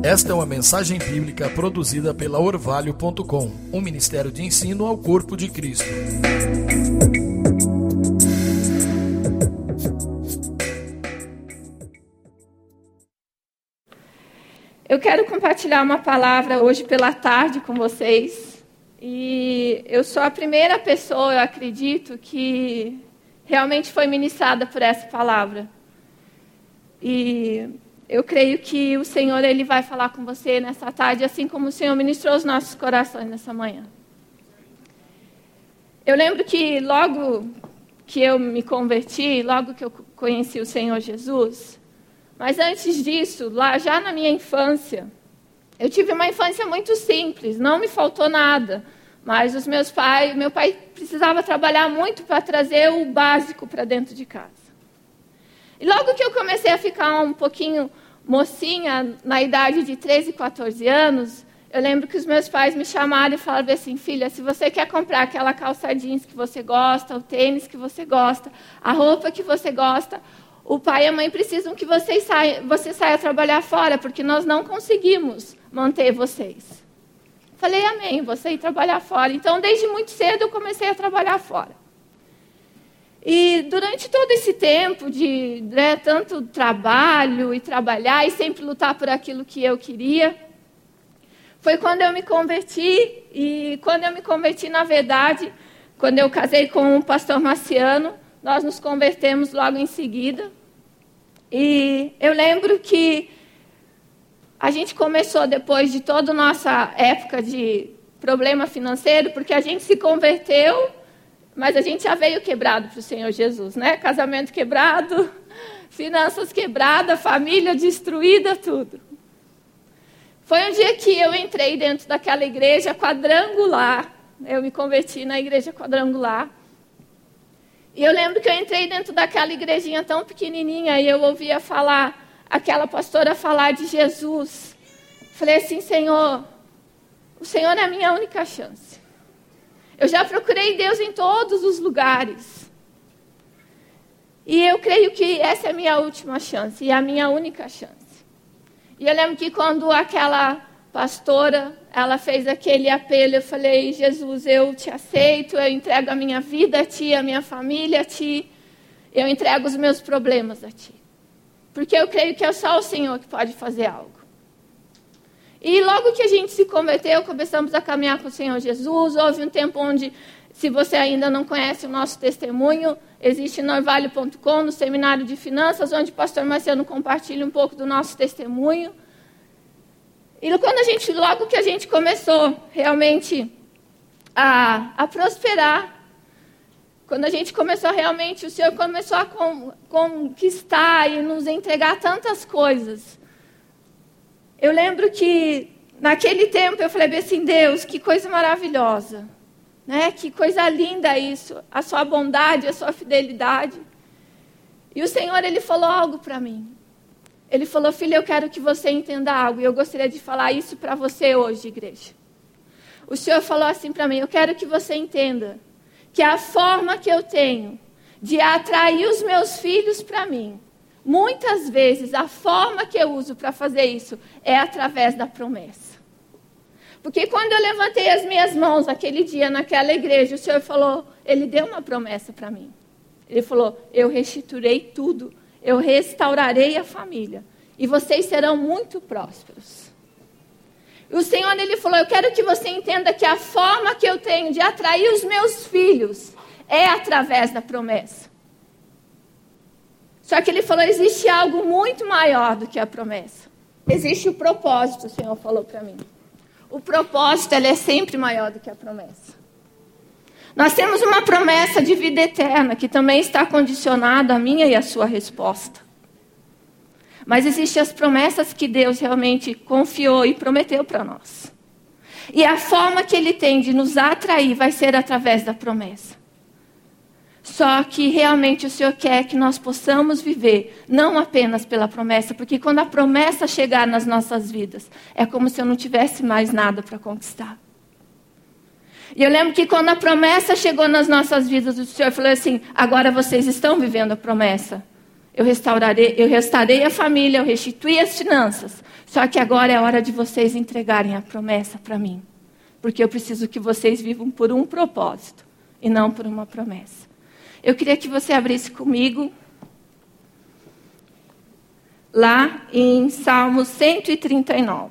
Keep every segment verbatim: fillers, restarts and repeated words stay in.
Esta é uma mensagem bíblica produzida pela Orvalho ponto com, um ministério de ensino ao corpo de Cristo. Eu quero compartilhar uma palavra hoje pela tarde com vocês. E eu sou a primeira pessoa, eu acredito, que realmente foi ministrada por essa palavra. E eu creio que o Senhor ele vai falar com você nessa tarde, assim como o Senhor ministrou os nossos corações nessa manhã. Eu lembro que logo que eu me converti, logo que eu conheci o Senhor Jesus, mas antes disso, lá já na minha infância, eu tive uma infância muito simples, não me faltou nada, mas os meus pais, meu pai precisava trabalhar muito para trazer o básico para dentro de casa. E logo que eu comecei a ficar um pouquinho mocinha, na idade de treze, quatorze anos, eu lembro que os meus pais me chamaram e falaram assim: filha, se você quer comprar aquela calça jeans que você gosta, o tênis que você gosta, a roupa que você gosta, o pai e a mãe precisam que você saia, você saia trabalhar fora, porque nós não conseguimos manter vocês. Falei, amém, vou sair trabalhar fora. Então, desde muito cedo, eu comecei a trabalhar fora. E durante todo esse tempo de né, tanto trabalho e trabalhar e sempre lutar por aquilo que eu queria, foi quando eu me converti. E quando eu me converti, na verdade, quando eu casei com o pastor Marciano, nós nos convertemos logo em seguida. E eu lembro que a gente começou depois de toda a nossa época de problema financeiro, porque a gente se converteu, mas a gente já veio quebrado para o Senhor Jesus, né? Casamento quebrado, finanças quebradas, família destruída, tudo. Foi um dia que eu entrei dentro daquela igreja quadrangular. Eu me converti na igreja quadrangular. E eu lembro que eu entrei dentro daquela igrejinha tão pequenininha e eu ouvia falar, aquela pastora falar de Jesus. Falei assim, Senhor, o Senhor é a minha única chance. Eu já procurei Deus em todos os lugares. E eu creio que essa é a minha última chance e a minha única chance. E eu lembro que quando aquela pastora, ela fez aquele apelo, eu falei, Jesus, eu te aceito, eu entrego a minha vida a ti, a minha família a ti, eu entrego os meus problemas a ti. Porque eu creio que é só o Senhor que pode fazer algo. E logo que a gente se converteu, começamos a caminhar com o Senhor Jesus. Houve um tempo onde, se você ainda não conhece o nosso testemunho, existe no Orvalho ponto com, no Seminário de Finanças, onde o pastor Marciano compartilha um pouco do nosso testemunho. E quando a gente, logo que a gente começou realmente a, a prosperar, quando a gente começou realmente, o Senhor começou a con, conquistar e nos entregar tantas coisas. Eu lembro que, naquele tempo, eu falei assim, Deus, que coisa maravilhosa, né? Que coisa linda isso, a sua bondade, a sua fidelidade. E o Senhor, Ele falou algo para mim. Ele falou, filha, eu quero que você entenda algo, e eu gostaria de falar isso para você hoje, igreja. O Senhor falou assim para mim, eu quero que você entenda que a forma que eu tenho de atrair os meus filhos para mim, muitas vezes, a forma que eu uso para fazer isso é através da promessa. Porque quando eu levantei as minhas mãos aquele dia naquela igreja, o Senhor falou, Ele deu uma promessa para mim. Ele falou, eu restituirei tudo, eu restaurarei a família e vocês serão muito prósperos. E o Senhor, Ele falou, eu quero que você entenda que a forma que eu tenho de atrair os meus filhos é através da promessa. Só que Ele falou, existe algo muito maior do que a promessa. Existe o propósito, o Senhor falou para mim. O propósito, ele é sempre maior do que a promessa. Nós temos uma promessa de vida eterna, que também está condicionada à minha e à sua resposta. Mas existem as promessas que Deus realmente confiou e prometeu para nós. E a forma que Ele tem de nos atrair vai ser através da promessa. Só que realmente o Senhor quer que nós possamos viver, não apenas pela promessa, porque quando a promessa chegar nas nossas vidas, é como se eu não tivesse mais nada para conquistar. E eu lembro que quando a promessa chegou nas nossas vidas, o Senhor falou assim, agora vocês estão vivendo a promessa. Eu restaurarei, eu restaurei a família, eu restituí as finanças. Só que agora é hora de vocês entregarem a promessa para mim. Porque eu preciso que vocês vivam por um propósito e não por uma promessa. Eu queria que você abrisse comigo lá em Salmo cento e trinta e nove.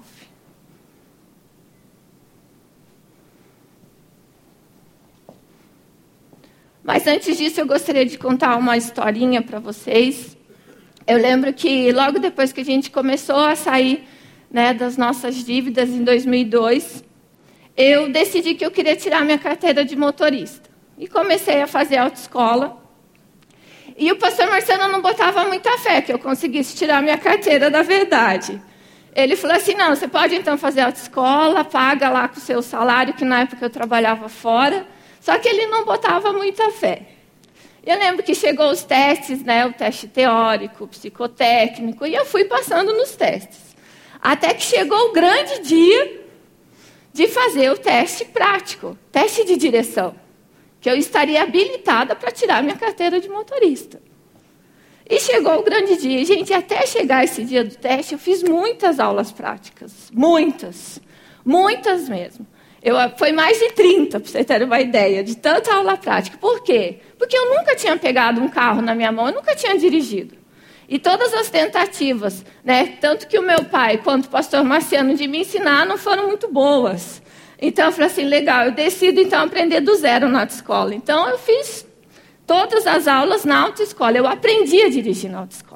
Mas antes disso, eu gostaria de contar uma historinha para vocês. Eu lembro que logo depois que a gente começou a sair, né, das nossas dívidas em dois mil e dois, eu decidi que eu queria tirar minha carteira de motorista. E comecei a fazer autoescola. E o pastor Marciano não botava muita fé que eu conseguisse tirar minha carteira da verdade. Ele falou assim, não, você pode então fazer autoescola, paga lá com o seu salário, que na época eu trabalhava fora. Só que ele não botava muita fé. Eu lembro que chegou os testes, né, o teste teórico, o psicotécnico, e eu fui passando nos testes. Até que chegou o grande dia de fazer o teste prático, teste de direção, que eu estaria habilitada para tirar minha carteira de motorista. E chegou o grande dia. Gente, até chegar esse dia do teste, eu fiz muitas aulas práticas. Muitas. Muitas mesmo. Eu, foi mais de trinta, para vocês terem uma ideia, de tanta aula prática. Por quê? Porque eu nunca tinha pegado um carro na minha mão, eu nunca tinha dirigido. E todas as tentativas, né, tanto que o meu pai quanto o pastor Marciano de me ensinar não foram muito boas. Então eu falei assim, legal, eu decido então aprender do zero na autoescola. Então eu fiz todas as aulas na autoescola, eu aprendi a dirigir na autoescola.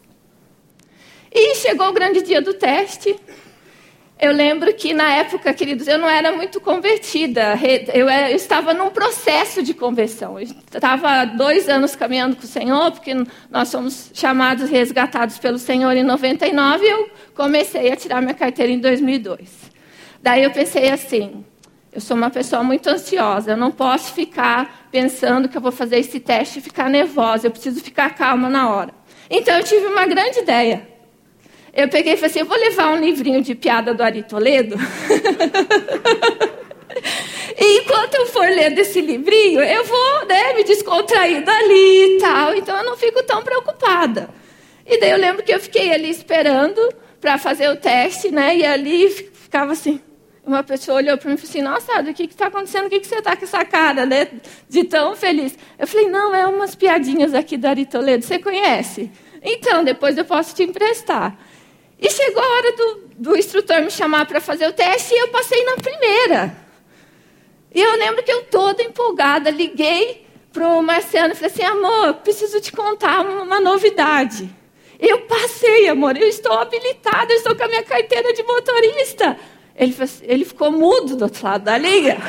E chegou o grande dia do teste. Eu lembro que, na época, queridos, eu não era muito convertida. Eu, eu estava num processo de conversão. Eu estava há dois anos caminhando com o Senhor, porque nós somos chamados, resgatados pelo Senhor em noventa e nove, e eu comecei a tirar minha carteira em dois mil e dois. Daí eu pensei assim, eu sou uma pessoa muito ansiosa, eu não posso ficar pensando que eu vou fazer esse teste e ficar nervosa, eu preciso ficar calma na hora. Então eu tive uma grande ideia. Eu peguei e falei assim, eu vou levar um livrinho de piada do Ari Toledo. E enquanto eu for lendo esse livrinho, eu vou, né, me descontrair dali e tal. Então eu não fico tão preocupada. E daí eu lembro que eu fiquei ali esperando para fazer o teste, né? E ali ficava assim. Uma pessoa olhou para mim e falou assim, nossa, Adi, o que está acontecendo? O que, que você está com essa cara, né? De tão feliz. Eu falei, não, é umas piadinhas aqui do Ari Toledo. Você conhece? Então, depois eu posso te emprestar. E chegou a hora do, do instrutor me chamar para fazer o teste e eu passei na primeira. E eu lembro que eu toda empolgada, liguei para o Marciano e falei assim, amor, preciso te contar uma, uma novidade. Eu passei, amor, eu estou habilitada, eu estou com a minha carteira de motorista. Ele, ele ficou mudo do outro lado da linha.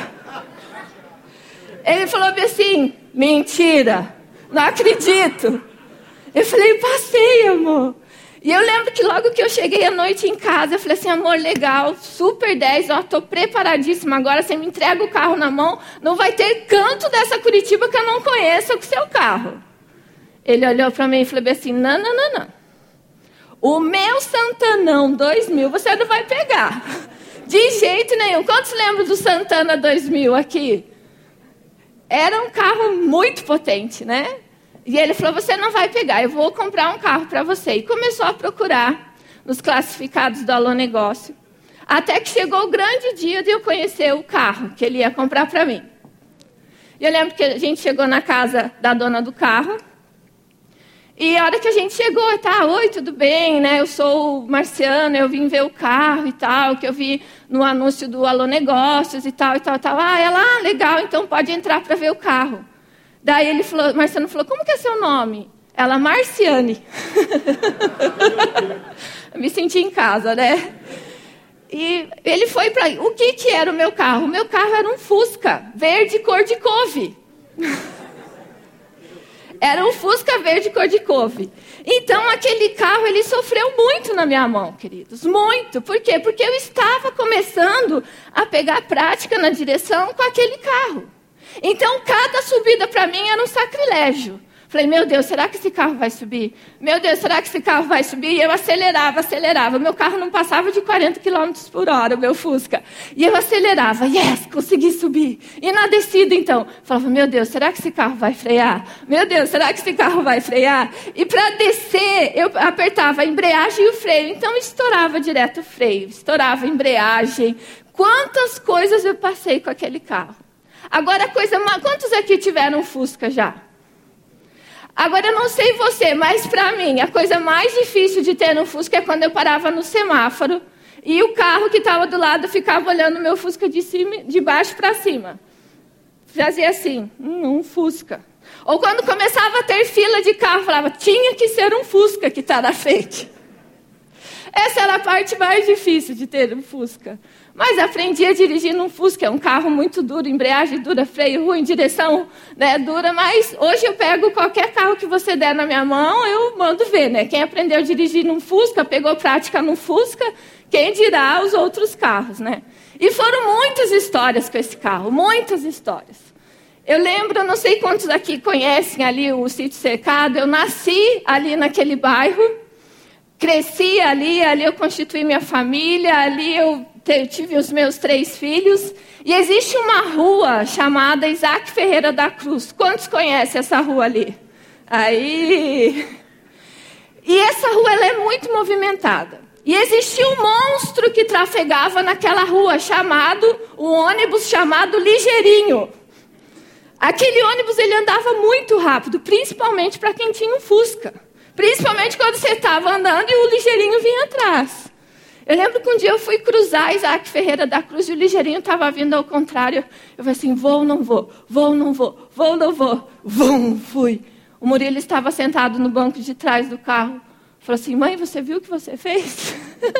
Ele falou assim, mentira, não acredito. Eu falei, passei, amor. E eu lembro que logo que eu cheguei à noite em casa, eu falei assim, amor, legal, super dez, ó, tô preparadíssima, agora você me entrega o carro na mão, não vai ter canto dessa Curitiba que eu não conheço com o seu carro. Ele olhou para mim e falou assim, não, não, não, não. O meu Santanão dois mil você não vai pegar. De jeito nenhum. Quantos lembram do Santana dois mil aqui? Era um carro muito potente, né? E ele falou, você não vai pegar, eu vou comprar um carro para você. E começou a procurar nos classificados do Alô Negócio. Até que chegou o grande dia de eu conhecer o carro que ele ia comprar para mim. E eu lembro que a gente chegou na casa da dona do carro. E a hora que a gente chegou, tá, oi, tudo bem, né? Eu sou o Marciano, eu vim ver o carro e tal, que eu vi no anúncio do Alô Negócios e tal, e tal, e tal. Ah, ela, ah, legal, então pode entrar para ver o carro. Daí ele falou, Marciano falou, como que é seu nome? Ela, Marciane. Me senti em casa, né? E ele foi para... O que, que era o meu carro? O meu carro era um Fusca, verde cor de couve. Era um Fusca verde cor de couve. Então, aquele carro, ele sofreu muito na minha mão, queridos. Muito. Por quê? Porque eu estava começando a pegar prática na direção com aquele carro. Então, cada subida para mim era um sacrilégio. Falei, meu Deus, será que esse carro vai subir? Meu Deus, será que esse carro vai subir? E eu acelerava, acelerava. Meu carro não passava de quarenta quilômetros por hora, o meu Fusca. E eu acelerava, yes, consegui subir. E na descida, então, falava, meu Deus, será que esse carro vai frear? Meu Deus, será que esse carro vai frear? E para descer, eu apertava a embreagem e o freio. Então, estourava direto o freio, estourava a embreagem. Quantas coisas eu passei com aquele carro. Agora, a coisa mais... Quantos aqui tiveram Fusca já? Agora, eu não sei você, mas para mim, a coisa mais difícil de ter no Fusca é quando eu parava no semáforo e o carro que estava do lado ficava olhando o meu Fusca de, cima, de baixo para cima. Fazia assim, hum, um Fusca. Ou quando começava a ter fila de carro, falava, tinha que ser um Fusca que está na frente. Essa era a parte mais difícil de ter um Fusca. Mas aprendi a dirigir num Fusca, é um carro muito duro, embreagem dura, freio ruim, direção, né, dura. Mas hoje eu pego qualquer carro que você der na minha mão, eu mando ver, né? Quem aprendeu a dirigir num Fusca, pegou prática num Fusca, quem dirá os outros carros, né? E foram muitas histórias com esse carro, muitas histórias. Eu lembro, não sei quantos aqui conhecem ali o Sítio Cercado, eu nasci ali naquele bairro, cresci ali, ali eu constituí minha família, ali eu tive os meus três filhos. E existe uma rua chamada Isaac Ferreira da Cruz. Quantos conhecem essa rua ali? Aí... E essa rua ela é muito movimentada. E existia um monstro que trafegava naquela rua, chamado, um ônibus chamado Ligeirinho. Aquele ônibus ele andava muito rápido, principalmente para quem tinha um Fusca. Principalmente quando você estava andando e o Ligeirinho vinha atrás. Eu lembro que um dia eu fui cruzar Isaac Ferreira da Cruz e o Ligeirinho estava vindo ao contrário. Eu falei assim, vou ou não vou, vou ou não vou, vou ou não vou. Vum, fui. O Murilo estava sentado no banco de trás do carro. Falou assim, mãe, você viu o que você fez?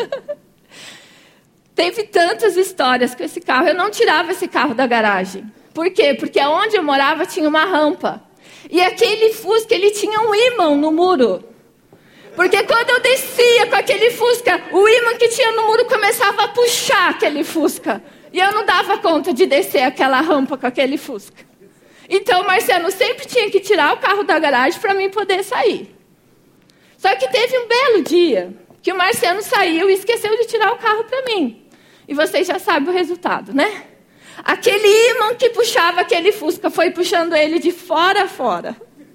Teve tantas histórias com esse carro. Eu não tirava esse carro da garagem. Por quê? Porque onde eu morava tinha uma rampa. E aquele Fusca, ele tinha um ímã no muro. Porque quando eu descia com aquele Fusca, o ímã que tinha no muro começava a puxar aquele Fusca. E eu não dava conta de descer aquela rampa com aquele Fusca. Então o Marcelo sempre tinha que tirar o carro da garagem para mim poder sair. Só que teve um belo dia que o Marcelo saiu e esqueceu de tirar o carro para mim. E vocês já sabem o resultado, né? Aquele ímã que puxava aquele Fusca foi puxando ele de fora a fora.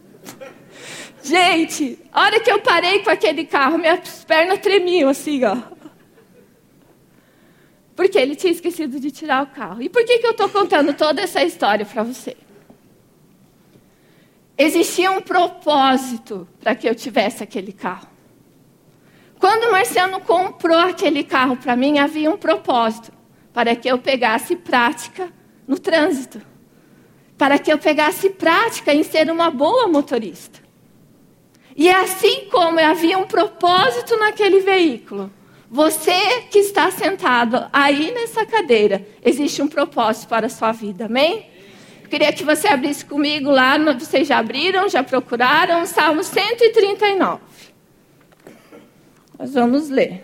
Gente, a hora que eu parei com aquele carro, minhas pernas tremiam assim, ó. Porque ele tinha esquecido de tirar o carro. E por que, que eu estou contando toda essa história para você? Existia um propósito para que eu tivesse aquele carro. Quando o Marciano comprou aquele carro para mim, havia um propósito. Para que eu pegasse prática no trânsito. Para que eu pegasse prática em ser uma boa motorista. E assim como havia um propósito naquele veículo, você que está sentado aí nessa cadeira, existe um propósito para a sua vida, amém? Eu queria que você abrisse comigo lá, vocês já abriram, já procuraram, Salmo cento e trinta e nove. Nós vamos ler.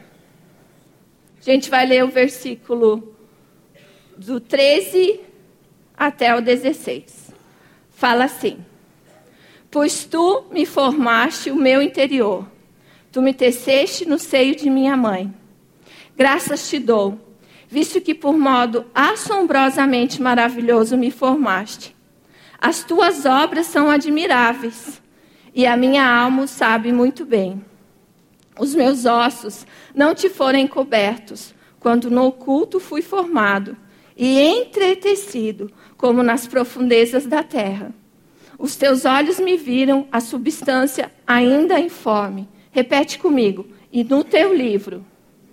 A gente vai ler o versículo do treze até o dezesseis. Fala assim. Pois tu me formaste o meu interior. Tu me teceste no seio de minha mãe. Graças te dou, visto que por modo assombrosamente maravilhoso me formaste. As tuas obras são admiráveis, e a minha alma o sabe muito bem. Os meus ossos não te foram encobertos, quando no oculto fui formado, e entretecido, como nas profundezas da terra. Os teus olhos me viram a substância ainda informe. Repete comigo. E no teu livro.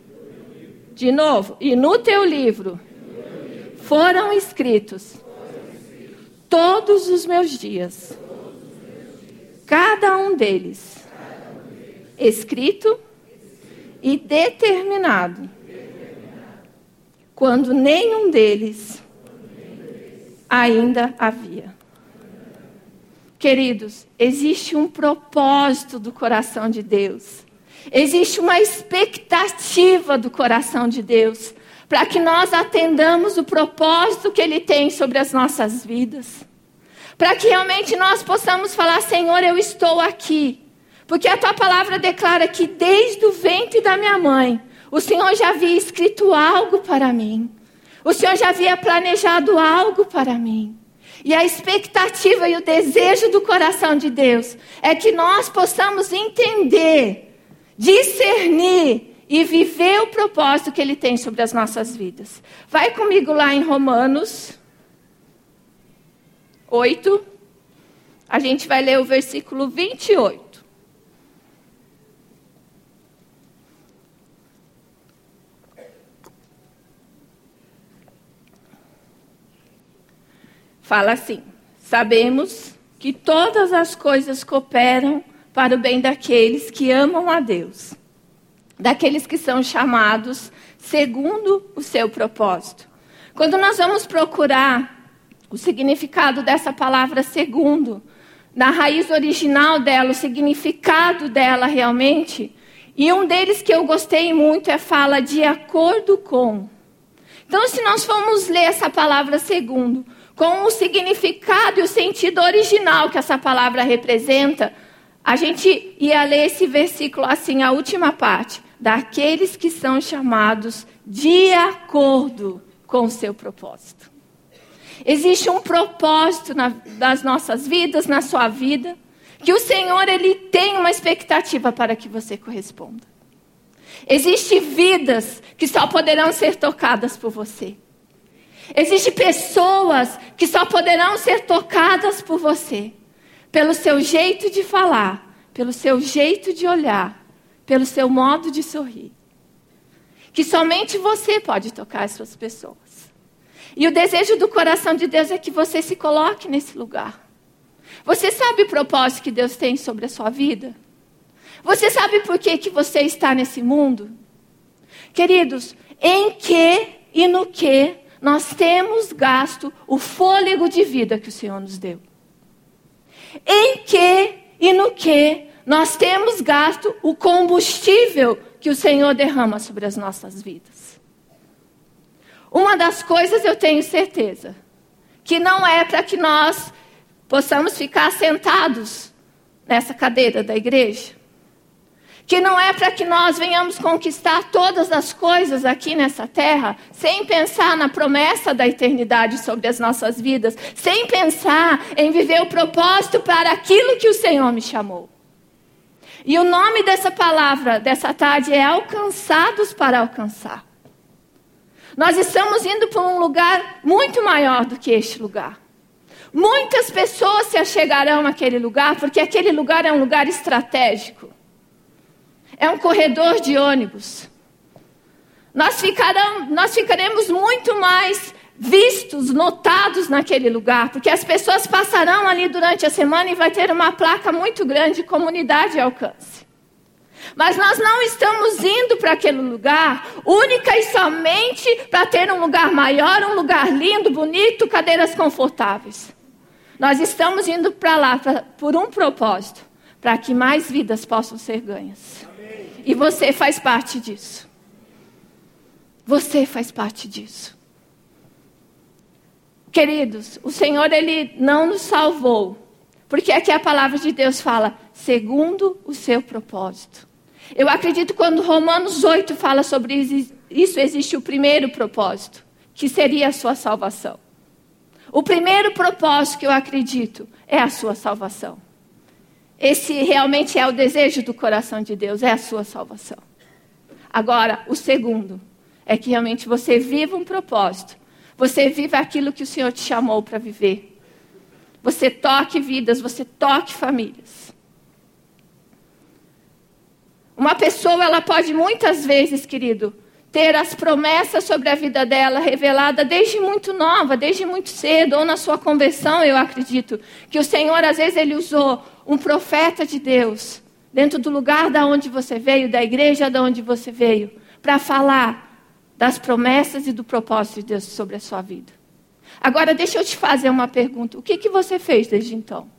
De novo. E no teu livro. Foram escritos todos os meus dias. Cada um deles. Escrito e determinado. Quando nenhum deles ainda havia. Queridos, existe um propósito do coração de Deus. Existe uma expectativa do coração de Deus para que nós atendamos o propósito que Ele tem sobre as nossas vidas. Para que realmente nós possamos falar, Senhor, eu estou aqui. Porque a tua palavra declara que desde o ventre da minha mãe, o Senhor já havia escrito algo para mim. O Senhor já havia planejado algo para mim. E a expectativa e o desejo do coração de Deus é que nós possamos entender, discernir e viver o propósito que Ele tem sobre as nossas vidas. Vai comigo lá em Romanos oito. A gente vai ler o versículo vinte e oito. Fala assim: sabemos que todas as coisas cooperam para o bem daqueles que amam a Deus, daqueles que são chamados segundo o seu propósito. Quando nós vamos procurar o significado dessa palavra segundo, na raiz original dela, o significado dela realmente, e um deles que eu gostei muito é fala de acordo com. Então, se nós formos ler essa palavra segundo, com o significado e o sentido original que essa palavra representa, a gente ia ler esse versículo assim, a última parte. Daqueles que são chamados de acordo com o seu propósito. Existe um propósito na, nas nossas vidas, na sua vida, que o Senhor ele tem uma expectativa para que você corresponda. Existem vidas que só poderão ser tocadas por você. Existem pessoas que só poderão ser tocadas por você, pelo seu jeito de falar, pelo seu jeito de olhar, pelo seu modo de sorrir. Que somente você pode tocar essas pessoas. E o desejo do coração de Deus é que você se coloque nesse lugar. Você sabe o propósito que Deus tem sobre a sua vida? Você sabe por que, que você está nesse mundo? Queridos, em que e no que nós temos gasto o fôlego de vida que o Senhor nos deu? Em que e no que nós temos gasto o combustível que o Senhor derrama sobre as nossas vidas? Uma das coisas eu tenho certeza, que não é para que nós possamos ficar sentados nessa cadeira da igreja. Que não é para que nós venhamos conquistar todas as coisas aqui nessa terra, sem pensar na promessa da eternidade sobre as nossas vidas, sem pensar em viver o propósito para aquilo que o Senhor me chamou. E o nome dessa palavra, dessa tarde, é alcançados para alcançar. Nós estamos indo para um lugar muito maior do que este lugar. Muitas pessoas se achegarão àquele lugar, porque aquele lugar é um lugar estratégico. É um corredor de ônibus. Nós, ficarão, nós ficaremos muito mais vistos, notados naquele lugar, porque as pessoas passarão ali durante a semana e vai ter uma placa muito grande, comunidade e alcance. Mas nós não estamos indo para aquele lugar única e somente para ter um lugar maior, um lugar lindo, bonito, cadeiras confortáveis. Nós estamos indo para lá pra, por um propósito, para que mais vidas possam ser ganhas. E você faz parte disso. Você faz parte disso. Queridos, o Senhor, Ele não nos salvou. Porque aqui a palavra de Deus fala, segundo o seu propósito. Eu acredito que quando Romanos oito fala sobre isso, existe o primeiro propósito, que seria a sua salvação. O primeiro propósito que eu acredito é a sua salvação. Esse realmente é o desejo do coração de Deus, é a sua salvação. Agora, o segundo é que realmente você viva um propósito. Você viva aquilo que o Senhor te chamou para viver. Você toque vidas, você toque famílias. Uma pessoa, ela pode muitas vezes, querido, ter as promessas sobre a vida dela revelada desde muito nova, desde muito cedo, ou na sua conversão, eu acredito, que o Senhor, às vezes, Ele usou um profeta de Deus, dentro do lugar da onde você veio, da igreja da onde você veio, para falar das promessas e do propósito de Deus sobre a sua vida. Agora, deixa eu te fazer uma pergunta. O que, que você fez desde então?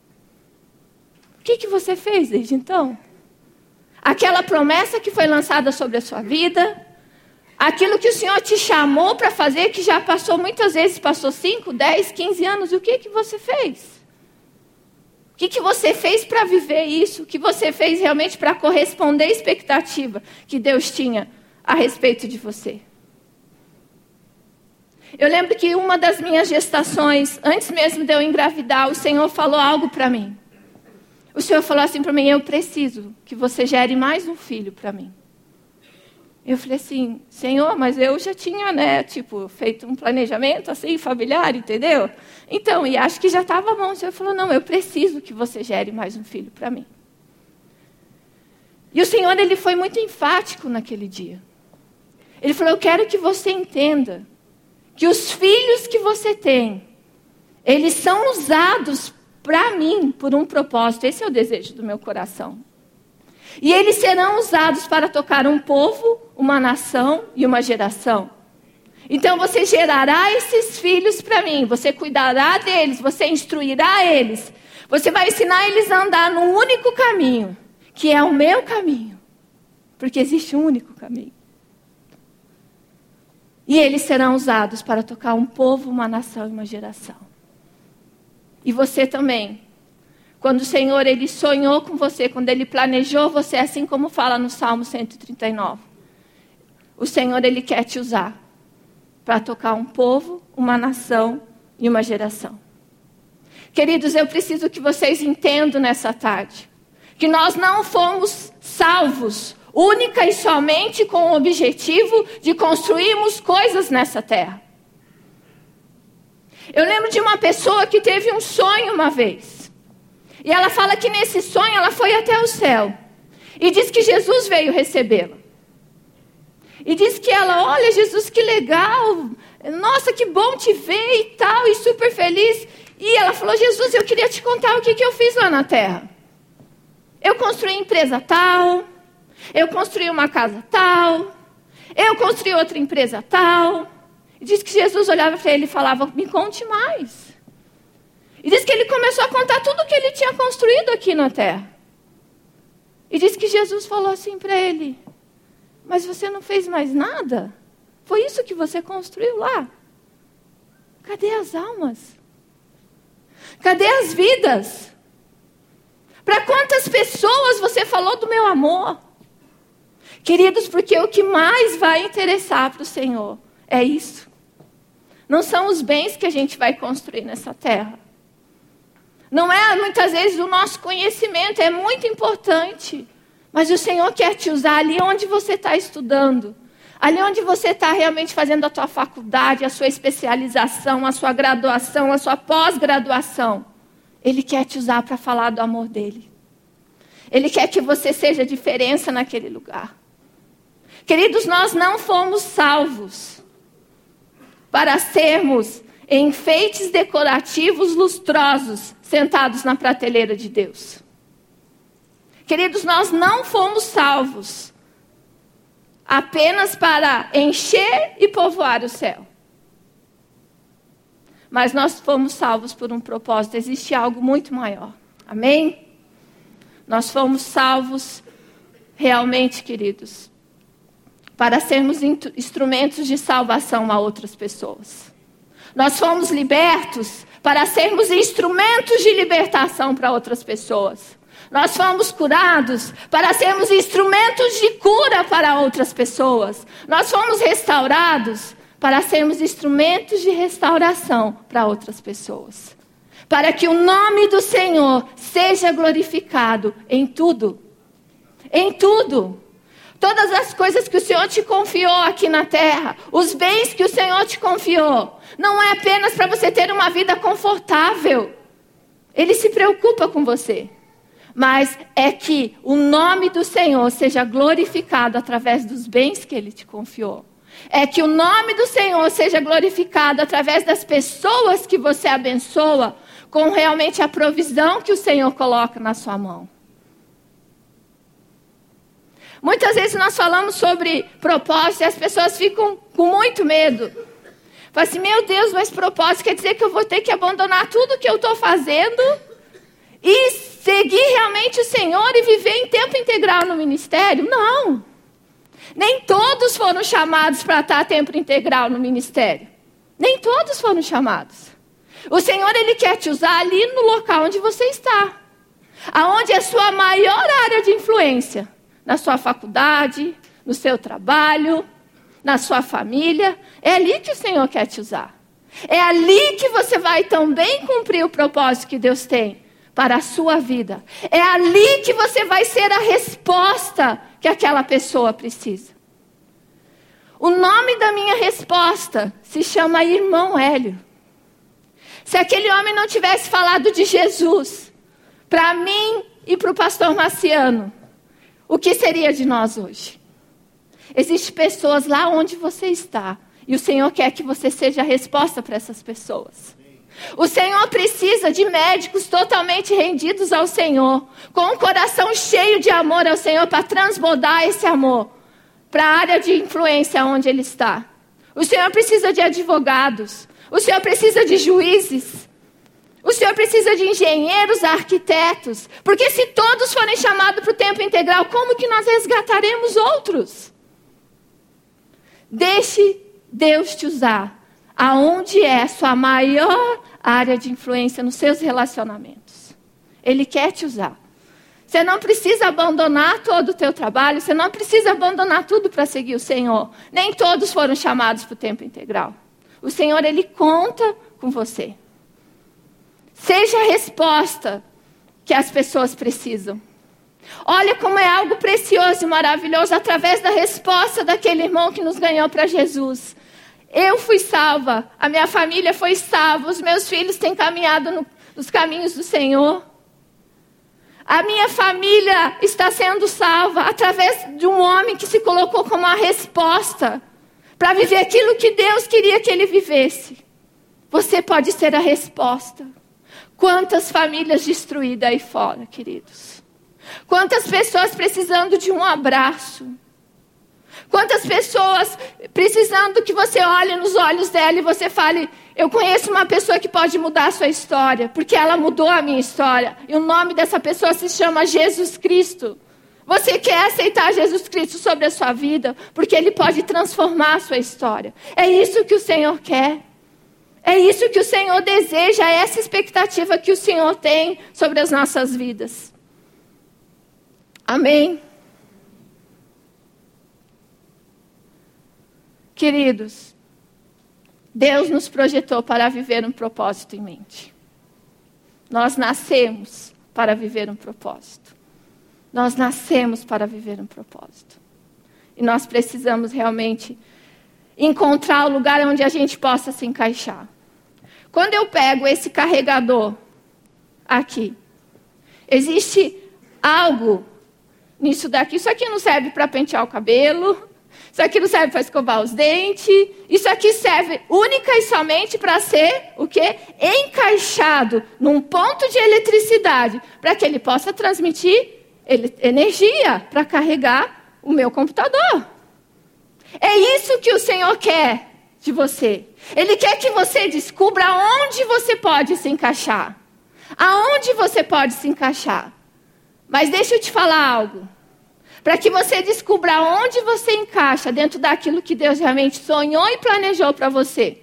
O que, que você fez desde então? Aquela promessa que foi lançada sobre a sua vida, aquilo que o Senhor te chamou para fazer, que já passou muitas vezes, passou cinco, dez, quinze anos, e o que, que você fez? O que, que você fez para viver isso? O que você fez realmente para corresponder à expectativa que Deus tinha a respeito de você? Eu lembro que uma das minhas gestações, antes mesmo de eu engravidar, o Senhor falou algo para mim. O Senhor falou assim para mim: eu preciso que você gere mais um filho para mim. Eu falei assim: Senhor, mas eu já tinha, né, tipo, feito um planejamento assim, familiar, entendeu? Então, e acho que já estava bom. O Senhor falou: não, eu preciso que você gere mais um filho para mim. E o Senhor, ele foi muito enfático naquele dia. Ele falou: eu quero que você entenda que os filhos que você tem, eles são usados para mim por um propósito. Esse é o desejo do meu coração. E eles serão usados para tocar um povo, uma nação e uma geração. Então você gerará esses filhos para mim, você cuidará deles, você instruirá eles. Você vai ensinar eles a andar num único caminho, que é o meu caminho. Porque existe um único caminho. E eles serão usados para tocar um povo, uma nação e uma geração. E você também. Quando o Senhor, ele sonhou com você, quando ele planejou você, assim como fala no Salmo cento e trinta e nove. O Senhor, ele quer te usar para tocar um povo, uma nação e uma geração. Queridos, eu preciso que vocês entendam nessa tarde que nós não fomos salvos única e somente com o objetivo de construirmos coisas nessa terra. Eu lembro de uma pessoa que teve um sonho uma vez. E ela fala que nesse sonho ela foi até o céu. E diz que Jesus veio recebê-la. E diz que ela: olha, Jesus, que legal. Nossa, que bom te ver e tal. E super feliz. E ela falou: Jesus, eu queria te contar o que, que eu fiz lá na terra. Eu construí empresa tal. Eu construí uma casa tal. Eu construí outra empresa tal. E diz que Jesus olhava para ele e falava: me conte mais. E diz que ele começou a contar tudo o que ele tinha construído aqui na terra. E diz que Jesus falou assim para ele: mas você não fez mais nada? Foi isso que você construiu lá? Cadê as almas? Cadê as vidas? Para quantas pessoas você falou do meu amor? Queridos, porque o que mais vai interessar para o Senhor é isso. Não são os bens que a gente vai construir nessa terra. Não é muitas vezes o nosso conhecimento, é muito importante. Mas o Senhor quer te usar ali onde você está estudando. Ali onde você está realmente fazendo a tua faculdade, a sua especialização, a sua graduação, a sua pós-graduação. Ele quer te usar para falar do amor dele. Ele quer que você seja diferença naquele lugar. Queridos, nós não fomos salvos para sermos enfeites decorativos lustrosos sentados na prateleira de Deus. Queridos, nós não fomos salvos apenas para encher e povoar o céu. Mas nós fomos salvos por um propósito. Existe algo muito maior. Amém? Nós fomos salvos realmente, queridos, para sermos instrumentos de salvação a outras pessoas. Nós fomos libertos para sermos instrumentos de libertação para outras pessoas. Nós fomos curados para sermos instrumentos de cura para outras pessoas. Nós fomos restaurados para sermos instrumentos de restauração para outras pessoas. Para que o nome do Senhor seja glorificado em tudo. Em tudo. Todas as coisas que o Senhor te confiou aqui na terra, os bens que o Senhor te confiou, não é apenas para você ter uma vida confortável. Ele se preocupa com você. Mas é que o nome do Senhor seja glorificado através dos bens que Ele te confiou. É que o nome do Senhor seja glorificado através das pessoas que você abençoa, com realmente a provisão que o Senhor coloca na sua mão. Muitas vezes nós falamos sobre propósito e as pessoas ficam com muito medo. Fala assim: meu Deus, mas propósito quer dizer que eu vou ter que abandonar tudo que eu estou fazendo e seguir realmente o Senhor e viver em tempo integral no ministério? Não. Nem todos foram chamados para estar a tempo integral no ministério. Nem todos foram chamados. O Senhor, Ele quer te usar ali no local onde você está. Aonde é a sua maior área de influência? Na sua faculdade, no seu trabalho, na sua família. É ali que o Senhor quer te usar. É ali que você vai também cumprir o propósito que Deus tem para a sua vida. É ali que você vai ser a resposta que aquela pessoa precisa. O nome da minha resposta se chama Irmão Hélio. Se aquele homem não tivesse falado de Jesus para mim e para o pastor Marciano, o que seria de nós hoje? Existem pessoas lá onde você está e o Senhor quer que você seja a resposta para essas pessoas. O Senhor precisa de médicos totalmente rendidos ao Senhor, com um coração cheio de amor ao Senhor para transbordar esse amor para a área de influência onde ele está. O Senhor precisa de advogados, o Senhor precisa de juízes, o Senhor precisa de engenheiros, arquitetos, porque se todos forem chamados para o tempo integral, como que nós resgataremos outros? Deixe Deus te usar aonde é a sua maior área de influência nos seus relacionamentos. Ele quer te usar. Você não precisa abandonar todo o teu trabalho, você não precisa abandonar tudo para seguir o Senhor. Nem todos foram chamados para o tempo integral. O Senhor, Ele conta com você. Seja a resposta que as pessoas precisam. Olha como é algo precioso e maravilhoso através da resposta daquele irmão que nos ganhou para Jesus. Eu fui salva, a minha família foi salva, os meus filhos têm caminhado no, nos caminhos do Senhor. A minha família está sendo salva através de um homem que se colocou como a resposta para viver aquilo que Deus queria que ele vivesse. Você pode ser a resposta. Quantas famílias destruídas aí fora, queridos. Quantas pessoas precisando de um abraço. Quantas pessoas precisando que você olhe nos olhos dela e você fale, eu conheço uma pessoa que pode mudar a sua história, porque ela mudou a minha história. E o nome dessa pessoa se chama Jesus Cristo. Você quer aceitar Jesus Cristo sobre a sua vida, porque Ele pode transformar a sua história. É isso que o Senhor quer. É isso que o Senhor deseja, é essa expectativa que o Senhor tem sobre as nossas vidas. Amém? Queridos, Deus nos projetou para viver um propósito em mente. Nós nascemos para viver um propósito. Nós nascemos para viver um propósito. E nós precisamos realmente encontrar o lugar onde a gente possa se encaixar. Quando eu pego esse carregador aqui, existe algo nisso daqui. Isso aqui não serve para pentear o cabelo. Isso aqui não serve para escovar os dentes. Isso aqui serve única e somente para ser o quê? Encaixado num ponto de eletricidade, para que ele possa transmitir ele, energia para carregar o meu computador. É isso que o Senhor quer de você. Ele quer que você descubra onde você pode se encaixar. Aonde você pode se encaixar. Mas deixa eu te falar algo. Para que você descubra onde você encaixa dentro daquilo que Deus realmente sonhou e planejou para você.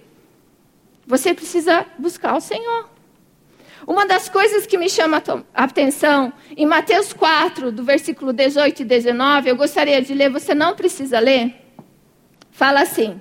Você precisa buscar o Senhor. Uma das coisas que me chama a atenção, em Mateus quatro, do versículo dezoito e dezenove, eu gostaria de ler, você não precisa ler. Fala assim: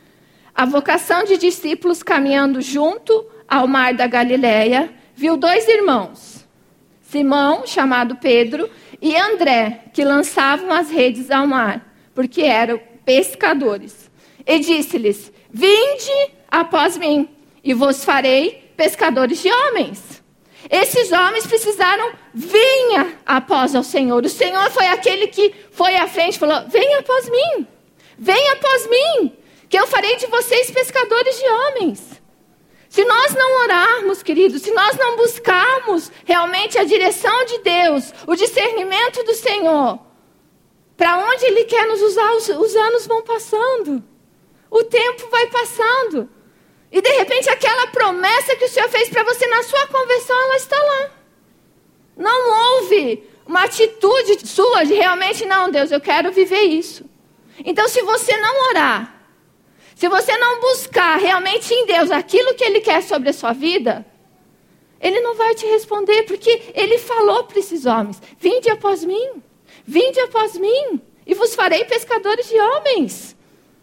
a vocação de discípulos caminhando junto ao mar da Galileia, viu dois irmãos, Simão, chamado Pedro, e André, que lançavam as redes ao mar, porque eram pescadores. E disse-lhes: vinde após mim, e vos farei pescadores de homens. Esses homens precisaram vir após ao Senhor. O Senhor foi aquele que foi à frente e falou: venha após mim, venha após mim, que eu farei de vocês pescadores de homens. Se nós não orarmos, queridos, se nós não buscarmos realmente a direção de Deus, o discernimento do Senhor, para onde Ele quer nos usar, os, os anos vão passando, o tempo vai passando. E de repente aquela promessa que o Senhor fez para você na sua conversão, ela está lá. Não houve uma atitude sua de realmente, não, Deus, eu quero viver isso. Então se você não orar, se você não buscar realmente em Deus aquilo que Ele quer sobre a sua vida, Ele não vai te responder, porque ele falou para esses homens: vinde após mim, vinde após mim, e vos farei pescadores de homens.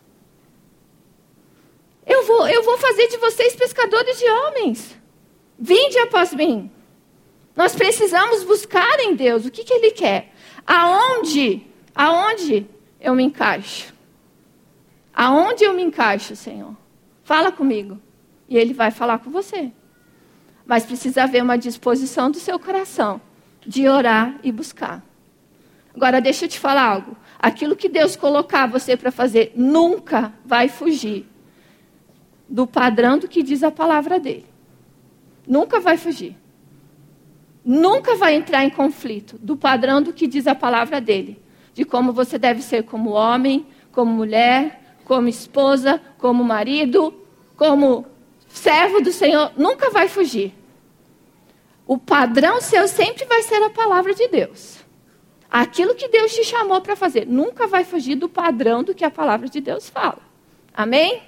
Eu vou, eu vou fazer de vocês pescadores de homens. Vinde após mim. Nós precisamos buscar em Deus o que, que Ele quer. Aonde, aonde eu me encaixo? Aonde eu me encaixo, Senhor? Fala comigo. E Ele vai falar com você. Mas precisa haver uma disposição do seu coração de orar e buscar. Agora, deixa eu te falar algo. Aquilo que Deus colocar você para fazer nunca vai fugir do padrão do que diz a palavra dele. Nunca vai fugir. Nunca vai entrar em conflito do padrão do que diz a palavra dele. De como você deve ser como homem, como mulher, como esposa, como marido, como servo do Senhor. Nunca vai fugir. O padrão seu sempre vai ser a palavra de Deus. Aquilo que Deus te chamou para fazer nunca vai fugir do padrão do que a palavra de Deus fala. Amém?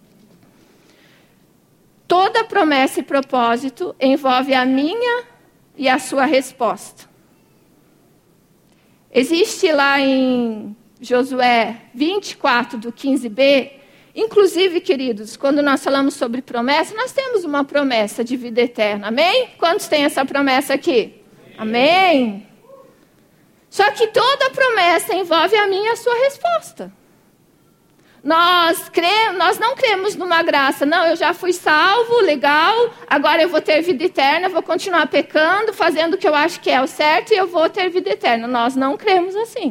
Toda promessa e propósito envolve a minha e a sua resposta. Existe lá em Josué vinte e quatro, do quinze b, inclusive, queridos, quando nós falamos sobre promessa, nós temos uma promessa de vida eterna, amém? Quantos têm essa promessa aqui? Amém? Amém. Só que toda promessa envolve a minha e a sua resposta. Nós, cre... nós não cremos numa graça. Não, eu já fui salvo, legal, agora eu vou ter vida eterna, vou continuar pecando, fazendo o que eu acho que é o certo e eu vou ter vida eterna. Nós não cremos assim.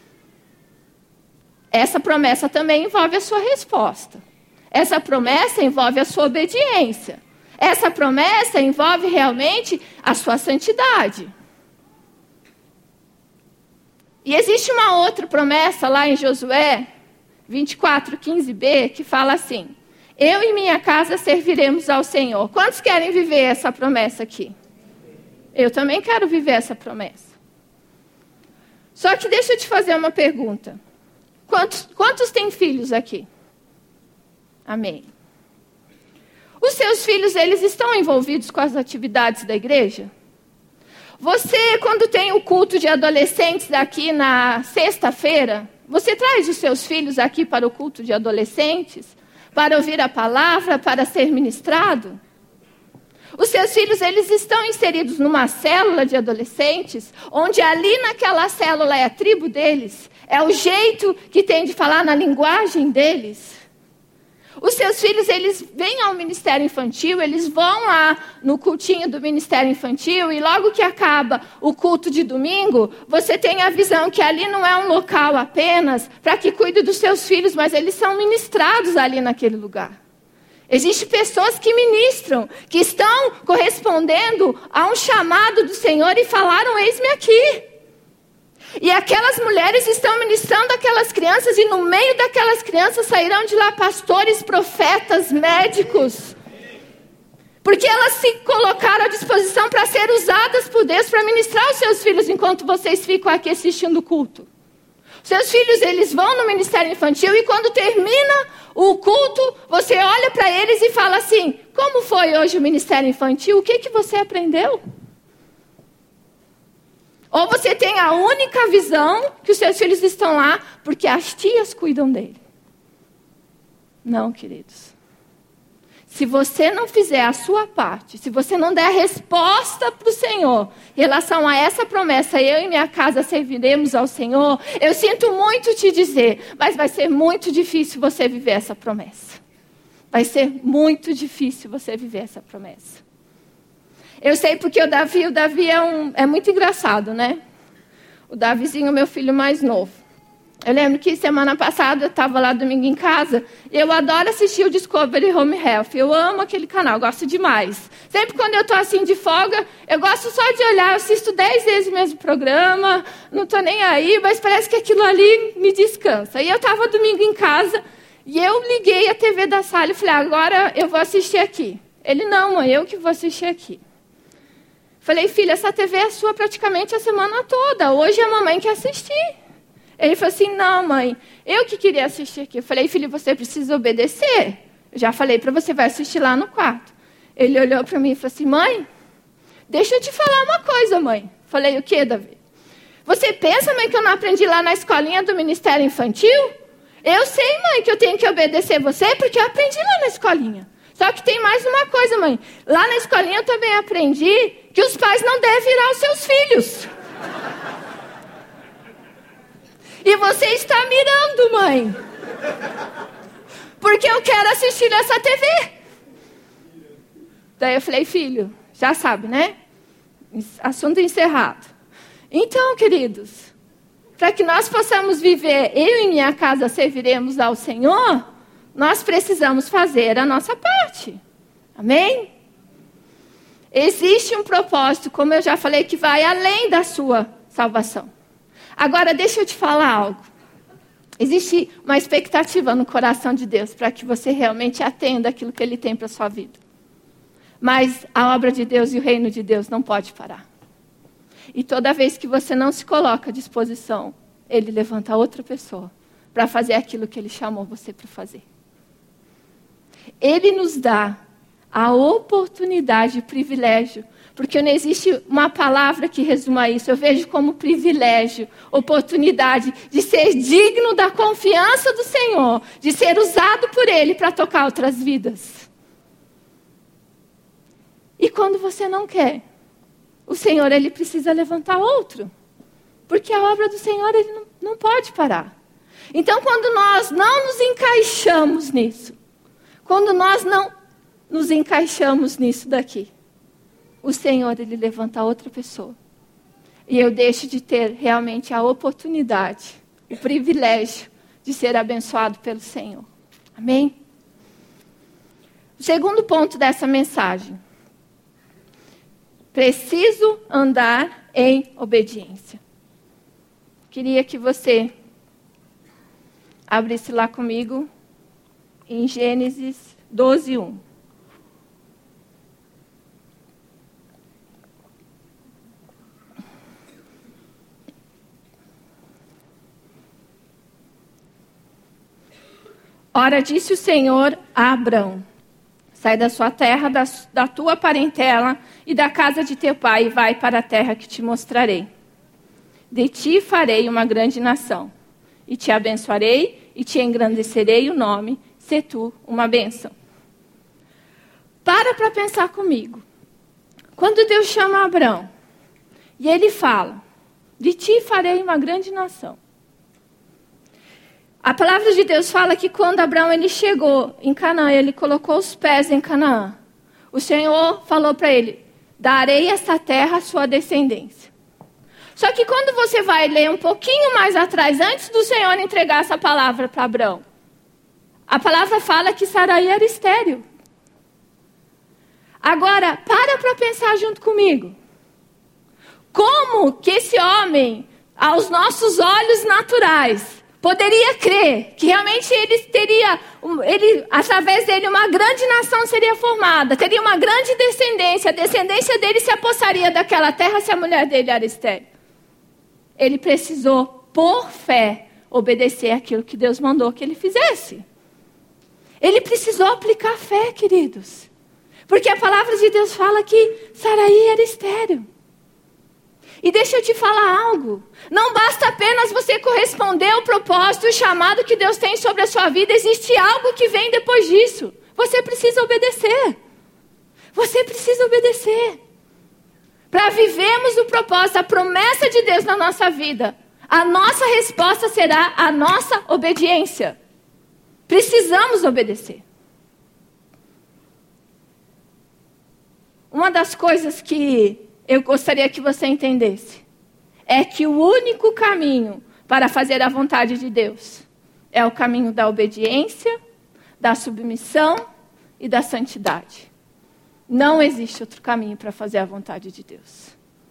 Essa promessa também envolve a sua resposta. Essa promessa envolve a sua obediência. Essa promessa envolve realmente a sua santidade. E existe uma outra promessa lá em Josué vinte e quatro, quinze b, que fala assim: eu e minha casa serviremos ao Senhor. Quantos querem viver essa promessa aqui? Eu também quero viver essa promessa. Só que deixa eu te fazer uma pergunta. Quantos, quantos têm filhos aqui? Amém. Os seus filhos, eles estão envolvidos com as atividades da igreja? Você, quando tem o culto de adolescentes aqui na sexta-feira, você traz os seus filhos aqui para o culto de adolescentes, para ouvir a palavra, para ser ministrado? Os seus filhos, eles estão inseridos numa célula de adolescentes, onde ali naquela célula é a tribo deles, é o jeito que tem de falar na linguagem deles. Os seus filhos, eles vêm ao ministério infantil, eles vão lá no cultinho do ministério infantil e logo que acaba o culto de domingo, você tem a visão que ali não é um local apenas para que cuide dos seus filhos, mas eles são ministrados ali naquele lugar. Existem pessoas que ministram, que estão correspondendo a um chamado do Senhor e falaram: eis-me aqui. E aquelas mulheres estão ministrando aquelas crianças e no meio daquelas crianças sairão de lá pastores, profetas, médicos. Porque elas se colocaram à disposição para ser usadas por Deus para ministrar os seus filhos enquanto vocês ficam aqui assistindo o culto. Seus filhos, eles vão no ministério infantil e quando termina o culto, você olha para eles e fala assim: como foi hoje o ministério infantil? O que, que você aprendeu? Ou você tem a única visão que os seus filhos estão lá porque as tias cuidam dele. Não, queridos. Se você não fizer a sua parte, se você não der a resposta para o Senhor em relação a essa promessa, eu e minha casa serviremos ao Senhor, eu sinto muito te dizer, mas vai ser muito difícil você viver essa promessa. Vai ser muito difícil você viver essa promessa. Eu sei porque o Davi, o Davi é, um, é muito engraçado, né? O Davizinho, meu filho mais novo. Eu lembro que semana passada eu estava lá domingo em casa e eu adoro assistir o Discovery Home Health. Eu amo aquele canal, gosto demais. Sempre quando eu estou assim de folga, eu gosto só de olhar, eu assisto dez vezes o mesmo programa, não estou nem aí, mas parece que aquilo ali me descansa. E eu estava domingo em casa e eu liguei a T V da sala e falei: agora eu vou assistir aqui. Ele: não, mãe, eu que vou assistir aqui. Falei: filha, essa T V é sua praticamente a semana toda. Hoje a mamãe quer assistir. Ele falou assim: não, mãe, eu que queria assistir aqui. Eu falei: filho, você precisa obedecer. Eu já falei para você, vai assistir lá no quarto. Ele olhou para mim e falou assim: mãe, deixa eu te falar uma coisa, mãe. Falei, o quê, Davi? Você pensa, mãe, que eu não aprendi lá na escolinha do Ministério Infantil? Eu sei, mãe, que eu tenho que obedecer você, porque eu aprendi lá na escolinha. Só que tem mais uma coisa, mãe. Lá na escolinha eu também aprendi que os pais não devem virar os seus filhos. E você está mirando, mãe. Porque eu quero assistir essa T V. Daí eu falei, filho, já sabe, né? Assunto encerrado. Então, queridos, para que nós possamos viver, eu e minha casa serviremos ao Senhor, nós precisamos fazer a nossa parte. Amém? Existe um propósito, como eu já falei, que vai além da sua salvação. Agora, deixa eu te falar algo. Existe uma expectativa no coração de Deus para que você realmente atenda aquilo que Ele tem para a sua vida. Mas a obra de Deus e o reino de Deus não pode parar. E toda vez que você não se coloca à disposição, Ele levanta outra pessoa para fazer aquilo que Ele chamou você para fazer. Ele nos dá a oportunidade, o privilégio, porque não existe uma palavra que resuma isso. Eu vejo como privilégio, oportunidade de ser digno da confiança do Senhor, de ser usado por Ele para tocar outras vidas. E quando você não quer, o Senhor, Ele precisa levantar outro. Porque a obra do Senhor, Ele não, não pode parar. Então, quando nós não nos encaixamos nisso, quando nós não nos encaixamos nisso daqui, o Senhor, Ele levanta outra pessoa. E eu deixo de ter realmente a oportunidade, o privilégio de ser abençoado pelo Senhor. Amém? O segundo ponto dessa mensagem. Preciso andar em obediência. Queria que você abrisse lá comigo em Gênesis doze, um. Ora, disse o Senhor a Abrão: sai da sua terra, da, da tua parentela e da casa de teu pai, e vai para a terra que te mostrarei. De ti farei uma grande nação, e te abençoarei, e te engrandecerei o nome, se tu uma bênção. Para para pensar comigo. Quando Deus chama Abrão, e ele fala, de ti farei uma grande nação. A palavra de Deus fala que quando Abraão ele chegou em Canaã, ele colocou os pés em Canaã. O Senhor falou para ele, darei essa terra à sua descendência. Só que quando você vai ler um pouquinho mais atrás, antes do Senhor entregar essa palavra para Abraão, a palavra fala que Sarai era estéril. Agora, para para pensar junto comigo. Como que esse homem, aos nossos olhos naturais, poderia crer que realmente ele teria, ele, através dele, uma grande nação seria formada, teria uma grande descendência, a descendência dele se apossaria daquela terra se a mulher dele era estéril. Ele precisou, por fé, obedecer aquilo que Deus mandou que ele fizesse. Ele precisou aplicar fé, queridos. Porque a palavra de Deus fala que Sarai era estéril. E deixa eu te falar algo. Não basta apenas você corresponder ao propósito e o chamado que Deus tem sobre a sua vida. Existe algo que vem depois disso. Você precisa obedecer. Você precisa obedecer. Para vivermos o propósito, a promessa de Deus na nossa vida, a nossa resposta será a nossa obediência. Precisamos obedecer. Uma das coisas que eu gostaria que você entendesse é que o único caminho para fazer a vontade de Deus é o caminho da obediência, da submissão e da santidade. Não existe outro caminho para fazer a vontade de Deus.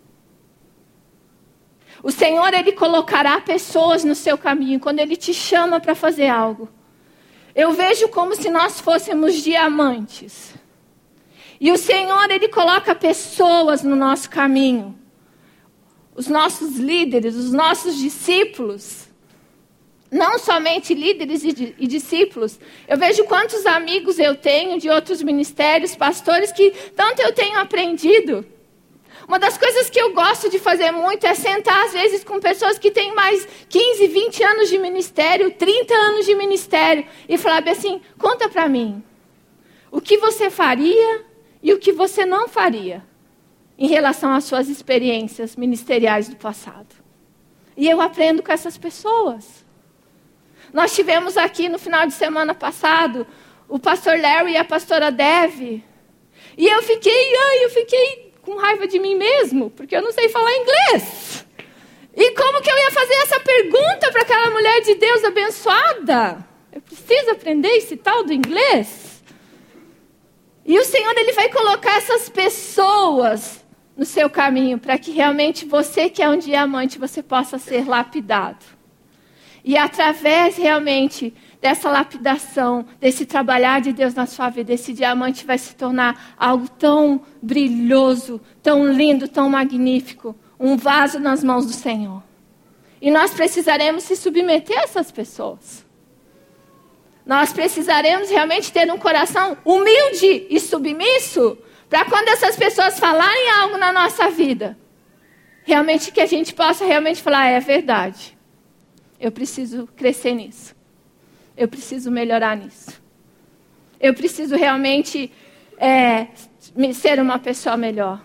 O Senhor, Ele colocará pessoas no seu caminho quando Ele te chama para fazer algo. Eu vejo como se nós fôssemos diamantes. E o Senhor, Ele coloca pessoas no nosso caminho. Os nossos líderes, os nossos discípulos. Não somente líderes e, e discípulos. Eu vejo quantos amigos eu tenho de outros ministérios, pastores, que tanto eu tenho aprendido. Uma das coisas que eu gosto de fazer muito é sentar, às vezes, com pessoas que têm mais quinze, vinte anos de ministério, trinta anos de ministério, e falar assim, conta para mim, o que você faria e o que você não faria em relação às suas experiências ministeriais do passado. E eu aprendo com essas pessoas. Nós tivemos aqui no final de semana passado, o pastor Larry e a pastora Dev, e eu fiquei, ai, eu fiquei com raiva de mim mesmo, porque eu não sei falar inglês. E como que eu ia fazer essa pergunta para aquela mulher de Deus abençoada? Eu preciso aprender esse tal do inglês? E o Senhor, Ele vai colocar essas pessoas no seu caminho, para que realmente você que é um diamante, você possa ser lapidado. E através realmente dessa lapidação, desse trabalhar de Deus na sua vida, esse diamante vai se tornar algo tão brilhoso, tão lindo, tão magnífico, um vaso nas mãos do Senhor. E nós precisaremos se submeter a essas pessoas. Nós precisaremos realmente ter um coração humilde e submisso, para quando essas pessoas falarem algo na nossa vida, realmente que a gente possa realmente falar, é verdade. Eu preciso crescer nisso. Eu preciso melhorar nisso. Eu preciso realmente é, ser uma pessoa melhor.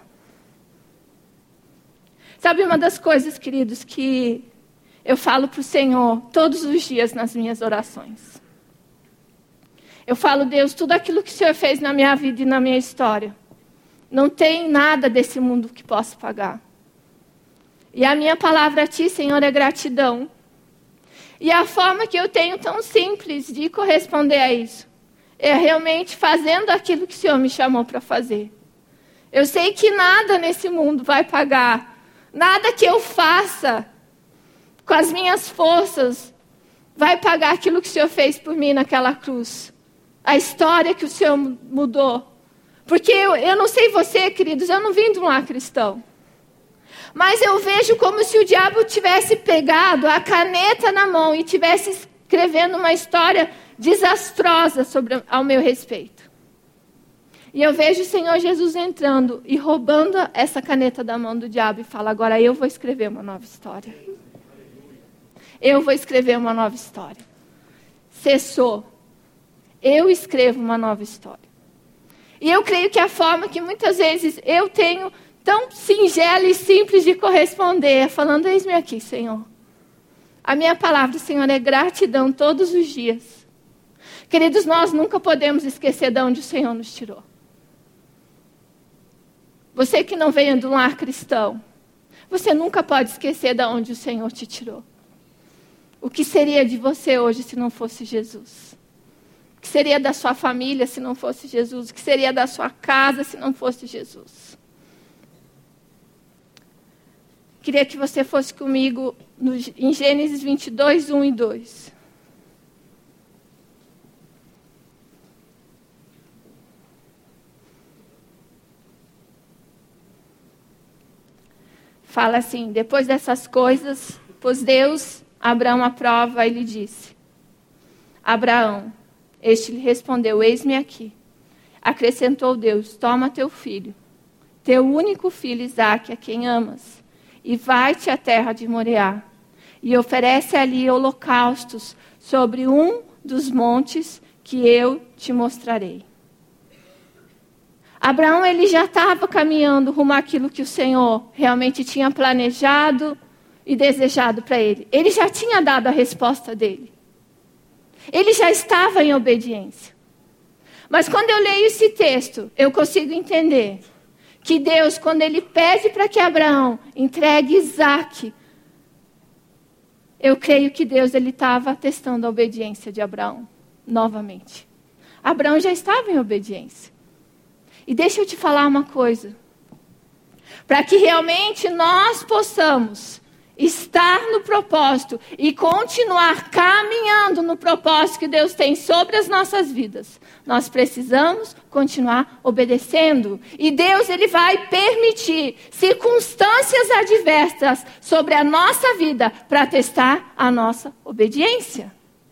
Sabe uma das coisas, queridos, que eu falo para o Senhor todos os dias nas minhas orações? Eu falo, Deus, tudo aquilo que o Senhor fez na minha vida e na minha história, não tem nada desse mundo que possa pagar. E a minha palavra a Ti, Senhor, é gratidão. E a forma que eu tenho tão simples de corresponder a isso é realmente fazendo aquilo que o Senhor me chamou para fazer. Eu sei que nada nesse mundo vai pagar, nada que eu faça com as minhas forças vai pagar aquilo que o Senhor fez por mim naquela cruz. A história que o Senhor mudou. Porque eu, eu não sei você, queridos, eu não vim de um lar cristão. Mas eu vejo como se o diabo tivesse pegado a caneta na mão e tivesse escrevendo uma história desastrosa sobre, ao meu respeito. E eu vejo o Senhor Jesus entrando e roubando essa caneta da mão do diabo e fala, agora eu vou escrever uma nova história. Eu vou escrever uma nova história. Cessou. Eu escrevo uma nova história. E eu creio que a forma que muitas vezes eu tenho tão singela e simples de corresponder é falando, eis-me aqui, Senhor. A minha palavra, Senhor, é gratidão todos os dias. Queridos, nós nunca podemos esquecer de onde o Senhor nos tirou. Você que não veio de um lar cristão, você nunca pode esquecer de onde o Senhor te tirou. O que seria de você hoje se não fosse Jesus? O que seria da sua família se não fosse Jesus? O que seria da sua casa se não fosse Jesus? Queria que você fosse comigo no, em Gênesis vinte e dois, um e dois. Fala assim, depois dessas coisas, pôs Deus a Abraão à prova e lhe disse, Abraão, este lhe respondeu, eis-me aqui. Acrescentou Deus, toma teu filho, teu único filho Isaque, a quem amas, e vai-te à terra de Moriá, e oferece ali holocaustos sobre um dos montes que eu te mostrarei. Abraão, ele já estava caminhando rumo àquilo que o Senhor realmente tinha planejado e desejado para ele. Ele já tinha dado a resposta dele. Ele já estava em obediência. Mas quando eu leio esse texto, eu consigo entender que Deus, quando Ele pede para que Abraão entregue Isaque, eu creio que Deus ele estava testando a obediência de Abraão, novamente. Abraão já estava em obediência. E deixa eu te falar uma coisa. Para que realmente nós possamos estar no propósito e continuar caminhando no propósito que Deus tem sobre as nossas vidas, nós precisamos continuar obedecendo. E Deus ele vai permitir circunstâncias adversas sobre a nossa vida para testar a nossa obediência.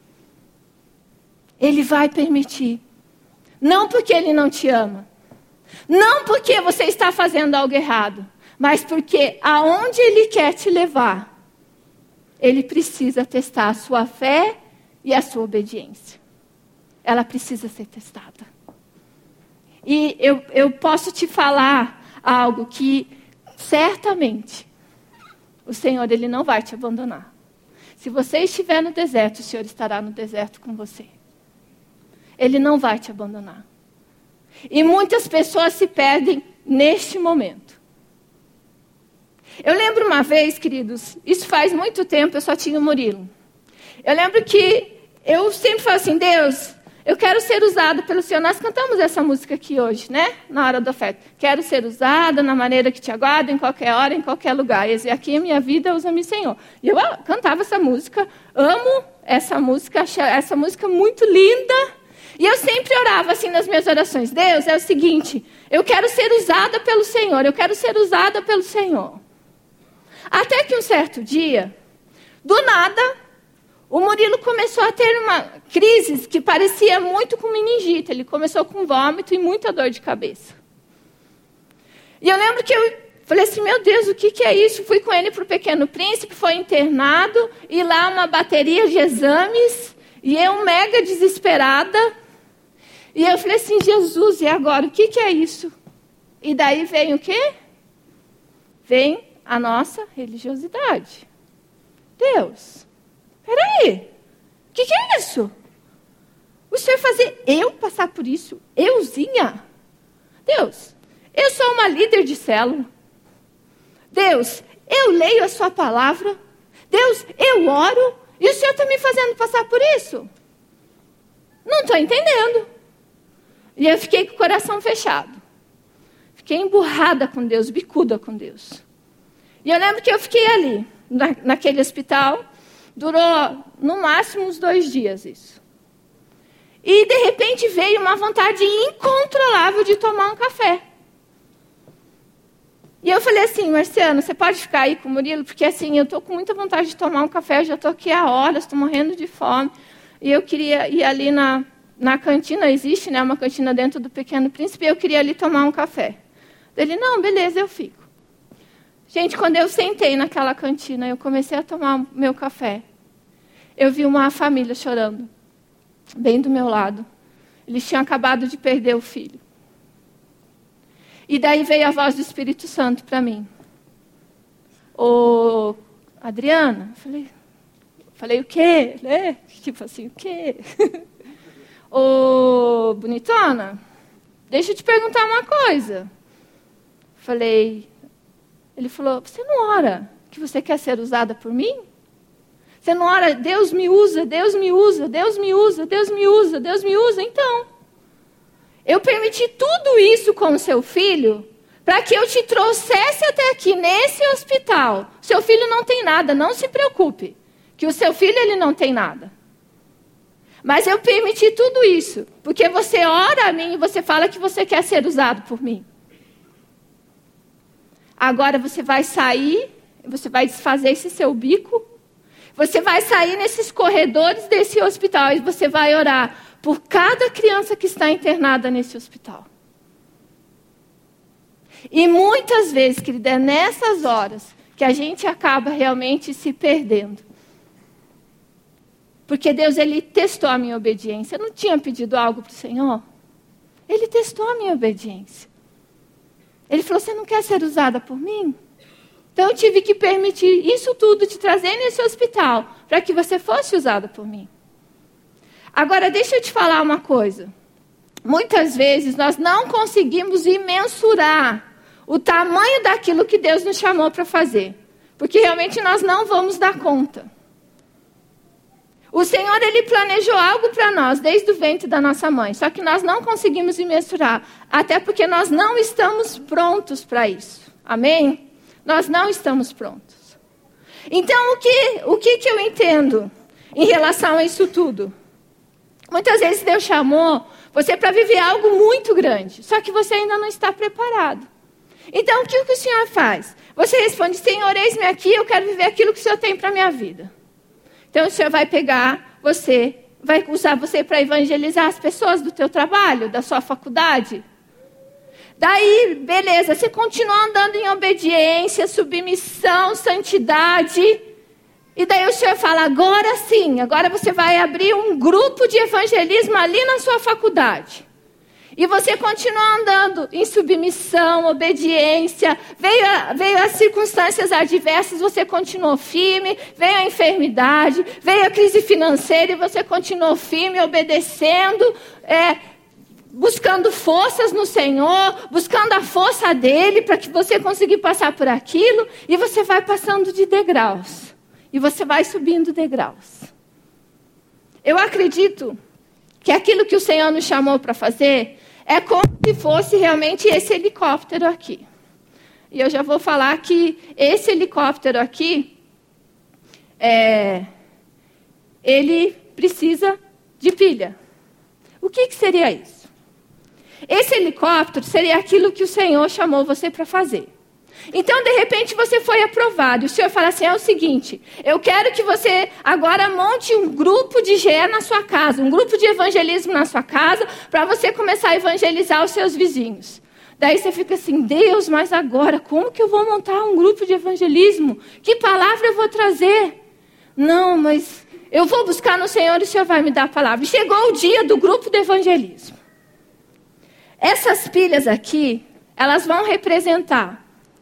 Ele vai permitir. Não porque Ele não te ama. Não porque você está fazendo algo errado. mas porque aonde Ele quer te levar, Ele precisa testar a sua fé e a sua obediência. Ela precisa ser testada. E eu, eu posso te falar algo que, certamente, o Senhor, Ele não vai te abandonar. Se você estiver no deserto, o Senhor estará no deserto com você. Ele não vai te abandonar. E muitas pessoas se perdem neste momento. Eu lembro uma vez, queridos, isso faz muito tempo, eu só tinha o Murilo. Eu lembro que eu sempre falo assim, Deus, eu quero ser usada pelo Senhor. Nós cantamos essa música aqui hoje, né? Na hora da oferta. Quero ser usada na maneira que te aguardo, em qualquer hora, em qualquer lugar. E aqui a minha vida, usa-me, Senhor. E eu cantava essa música, amo essa música, achei essa música muito linda. E eu sempre orava assim nas minhas orações. Deus, é o seguinte, eu quero ser usada pelo Senhor, eu quero ser usada pelo Senhor. Até que um certo dia, do nada, o Murilo começou a ter uma crise que parecia muito com meningite. Ele começou com vômito e muita dor de cabeça. E eu lembro que eu falei assim, meu Deus, o que, que é isso? Fui com ele para o Pequeno Príncipe, foi internado, e lá uma bateria de exames, e eu mega desesperada. E eu falei assim, Jesus, e agora? O que, que é isso? E daí vem o quê? Vem a nossa religiosidade. Deus, peraí, o que, que é isso? O Senhor fazer eu passar por isso? Euzinha? Deus, eu sou uma líder de célula. Deus, eu leio a sua palavra. Deus, eu oro. E o Senhor está me fazendo passar por isso? Não estou entendendo. E eu fiquei com o coração fechado. Fiquei emburrada com Deus, bicuda com Deus. E eu lembro que eu fiquei ali, na, naquele hospital. Durou, no máximo, uns dois dias isso. E, de repente, veio uma vontade incontrolável de tomar um café. E eu falei assim, Marciano, você pode ficar aí com o Murilo? Porque, assim, eu estou com muita vontade de tomar um café, eu já estou aqui há horas, estou morrendo de fome. E eu queria ir ali na, na cantina, existe, né, uma cantina dentro do Pequeno Príncipe, e eu queria ali tomar um café. Ele, não, beleza, eu fico. Gente, quando eu sentei naquela cantina, eu comecei a tomar meu café. Eu vi uma família chorando, bem do meu lado. Eles tinham acabado de perder o filho. E daí veio a voz do Espírito Santo para mim. Ô, Adriana, eu falei, falei, o quê? Né? Tipo assim, o quê? Ô, bonitona, deixa eu te perguntar uma coisa. Falei... Ele falou, você não ora que você quer ser usada por mim? Você não ora, Deus me usa, Deus me usa, Deus me usa, Deus me usa, Deus me usa? Então, eu permiti tudo isso com o seu filho para que eu te trouxesse até aqui, nesse hospital. Seu filho não tem nada, não se preocupe, que o seu filho ele não tem nada. Mas eu permiti tudo isso, porque você ora a mim e você fala que você quer ser usado por mim. Agora você vai sair, você vai desfazer esse seu bico, você vai sair nesses corredores desse hospital e você vai orar por cada criança que está internada nesse hospital. E muitas vezes, querida, é nessas horas que a gente acaba realmente se perdendo. Porque Deus, Ele testou a minha obediência. Eu não tinha pedido algo para o Senhor. Ele testou a minha obediência. Ele falou, você não quer ser usada por mim? Então eu tive que permitir isso tudo, te trazer nesse hospital, para que você fosse usada por mim. Agora, deixa eu te falar uma coisa. Muitas vezes nós não conseguimos imensurar o tamanho daquilo que Deus nos chamou para fazer. Porque realmente nós não vamos dar conta. O Senhor, Ele planejou algo para nós, desde o ventre da nossa mãe. Só que nós não conseguimos imensurar. Até porque nós não estamos prontos para isso. Amém? Nós não estamos prontos. Então, o que, o que, que eu entendo em relação a isso tudo? Muitas vezes Deus chamou você para viver algo muito grande. Só que você ainda não está preparado. Então, o que, o que o Senhor faz? Você responde, Senhor, eis-me aqui, eu quero viver aquilo que o Senhor tem para a minha vida. Então, o Senhor vai pegar você, vai usar você para evangelizar as pessoas do teu trabalho, da sua faculdade. Daí, beleza, você continua andando em obediência, submissão, santidade. E daí o Senhor fala, agora sim, agora você vai abrir um grupo de evangelismo ali na sua faculdade. E você continua andando em submissão, obediência, veio, a, veio as circunstâncias adversas, você continuou firme, veio a enfermidade, veio a crise financeira e você continuou firme, obedecendo, é, buscando forças no Senhor, buscando a força dEle para que você consiga passar por aquilo, e você vai passando de degraus, e você vai subindo degraus. Eu acredito que aquilo que o Senhor nos chamou para fazer é como se fosse realmente esse helicóptero aqui. E eu já vou falar que esse helicóptero aqui, é, ele precisa de pilha. O que, que seria isso? Esse helicóptero seria aquilo que o Senhor chamou você para fazer. Então, de repente, você foi aprovado. E o Senhor fala assim, é o seguinte, eu quero que você agora monte um grupo de G E na sua casa, um grupo de evangelismo na sua casa, para você começar a evangelizar os seus vizinhos. Daí você fica assim, Deus, mas agora, como que eu vou montar um grupo de evangelismo? Que palavra eu vou trazer? Não, mas eu vou buscar no Senhor e o Senhor vai me dar a palavra. E chegou o dia do grupo de evangelismo. Essas pilhas aqui, elas vão representar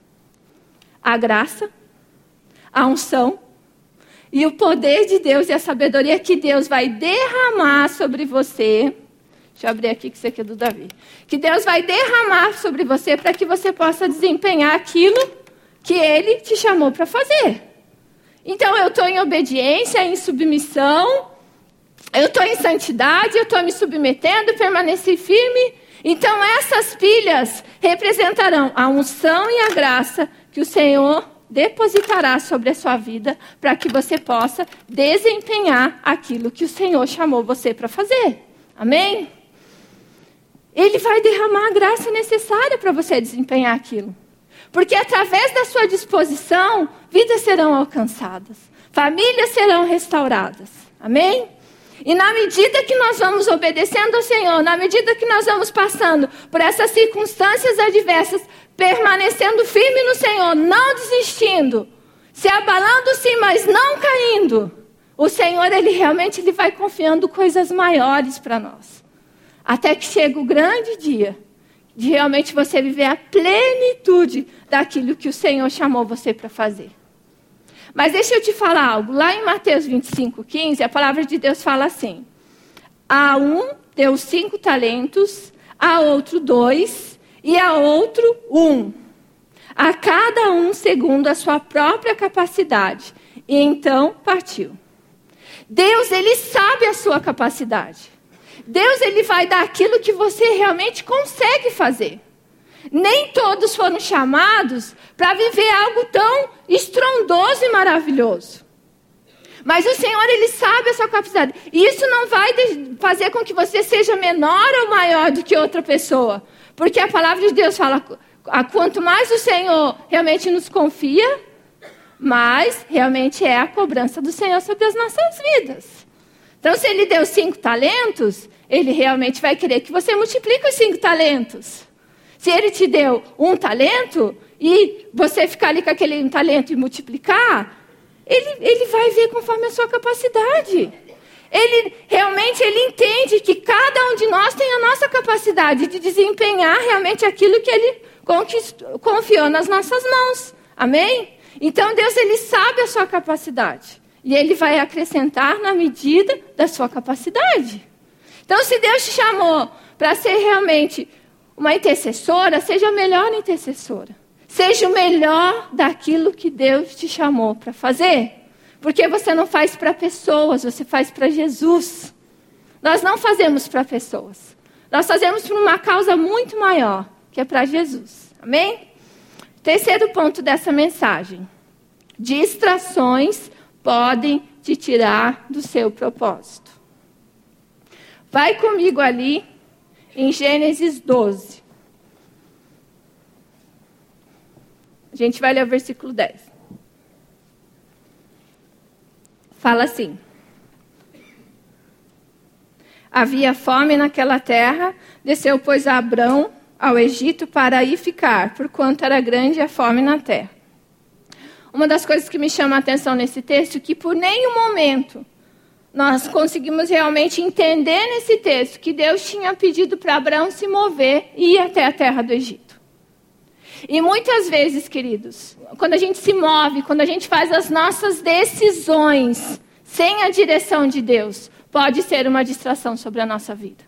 a graça, a unção e o poder de Deus e a sabedoria que Deus vai derramar sobre você. Deixa eu abrir aqui que isso aqui é do Davi. Que Deus vai derramar sobre você para que você possa desempenhar aquilo que Ele te chamou para fazer. Então eu estou em obediência, em submissão, eu estou em santidade, eu estou me submetendo, permaneci firme. Então essas pilhas representarão a unção e a graça que o Senhor depositará sobre a sua vida para que você possa desempenhar aquilo que o Senhor chamou você para fazer. Amém? Ele vai derramar a graça necessária para você desempenhar aquilo. Porque através da sua disposição, vidas serão alcançadas, famílias serão restauradas. Amém? E na medida que nós vamos obedecendo ao Senhor, na medida que nós vamos passando por essas circunstâncias adversas, permanecendo firme no Senhor, não desistindo, se abalando sim, mas não caindo, o Senhor, Ele realmente ele vai confiando coisas maiores para nós. Até que chega o grande dia de realmente você viver a plenitude daquilo que o Senhor chamou você para fazer. Mas deixa eu te falar algo. Lá em Mateus vinte e cinco, quinze, a palavra de Deus fala assim. A um deu cinco talentos, a outro dois, e a outro um. A cada um segundo a sua própria capacidade. E então partiu. Deus, Ele sabe a sua capacidade. Deus, Ele vai dar aquilo que você realmente consegue fazer. Nem todos foram chamados para viver algo tão estrondoso e maravilhoso. Mas o Senhor, Ele sabe a sua capacidade. E isso não vai fazer com que você seja menor ou maior do que outra pessoa. Porque a palavra de Deus fala, quanto mais o Senhor realmente nos confia, mais realmente é a cobrança do Senhor sobre as nossas vidas. Então, se Ele deu cinco talentos, Ele realmente vai querer que você multiplique os cinco talentos. Se Ele te deu um talento e você ficar ali com aquele um talento e multiplicar, ele, ele vai ver conforme a sua capacidade. Ele realmente ele entende que cada um de nós tem a nossa capacidade de desempenhar realmente aquilo que Ele confiou nas nossas mãos. Amém? Então Deus, Ele sabe a sua capacidade. E Ele vai acrescentar na medida da sua capacidade. Então, se Deus te chamou para ser realmente uma intercessora, seja a melhor intercessora. Seja o melhor daquilo que Deus te chamou para fazer. Porque você não faz para pessoas, você faz para Jesus. Nós não fazemos para pessoas. Nós fazemos por uma causa muito maior, que é para Jesus. Amém? Terceiro ponto dessa mensagem. Distrações podem te tirar do seu propósito. Vai comigo ali em Gênesis doze. A gente vai ler o versículo dez. Fala assim. Havia fome naquela terra, desceu, pois, a Abrão ao Egito para aí ficar, porquanto era grande a fome na terra. Uma das coisas que me chama a atenção nesse texto é que por nenhum momento nós conseguimos realmente entender nesse texto que Deus tinha pedido para Abraão se mover e ir até a terra do Egito. E muitas vezes, queridos, quando a gente se move, quando a gente faz as nossas decisões sem a direção de Deus, pode ser uma distração sobre a nossa vida.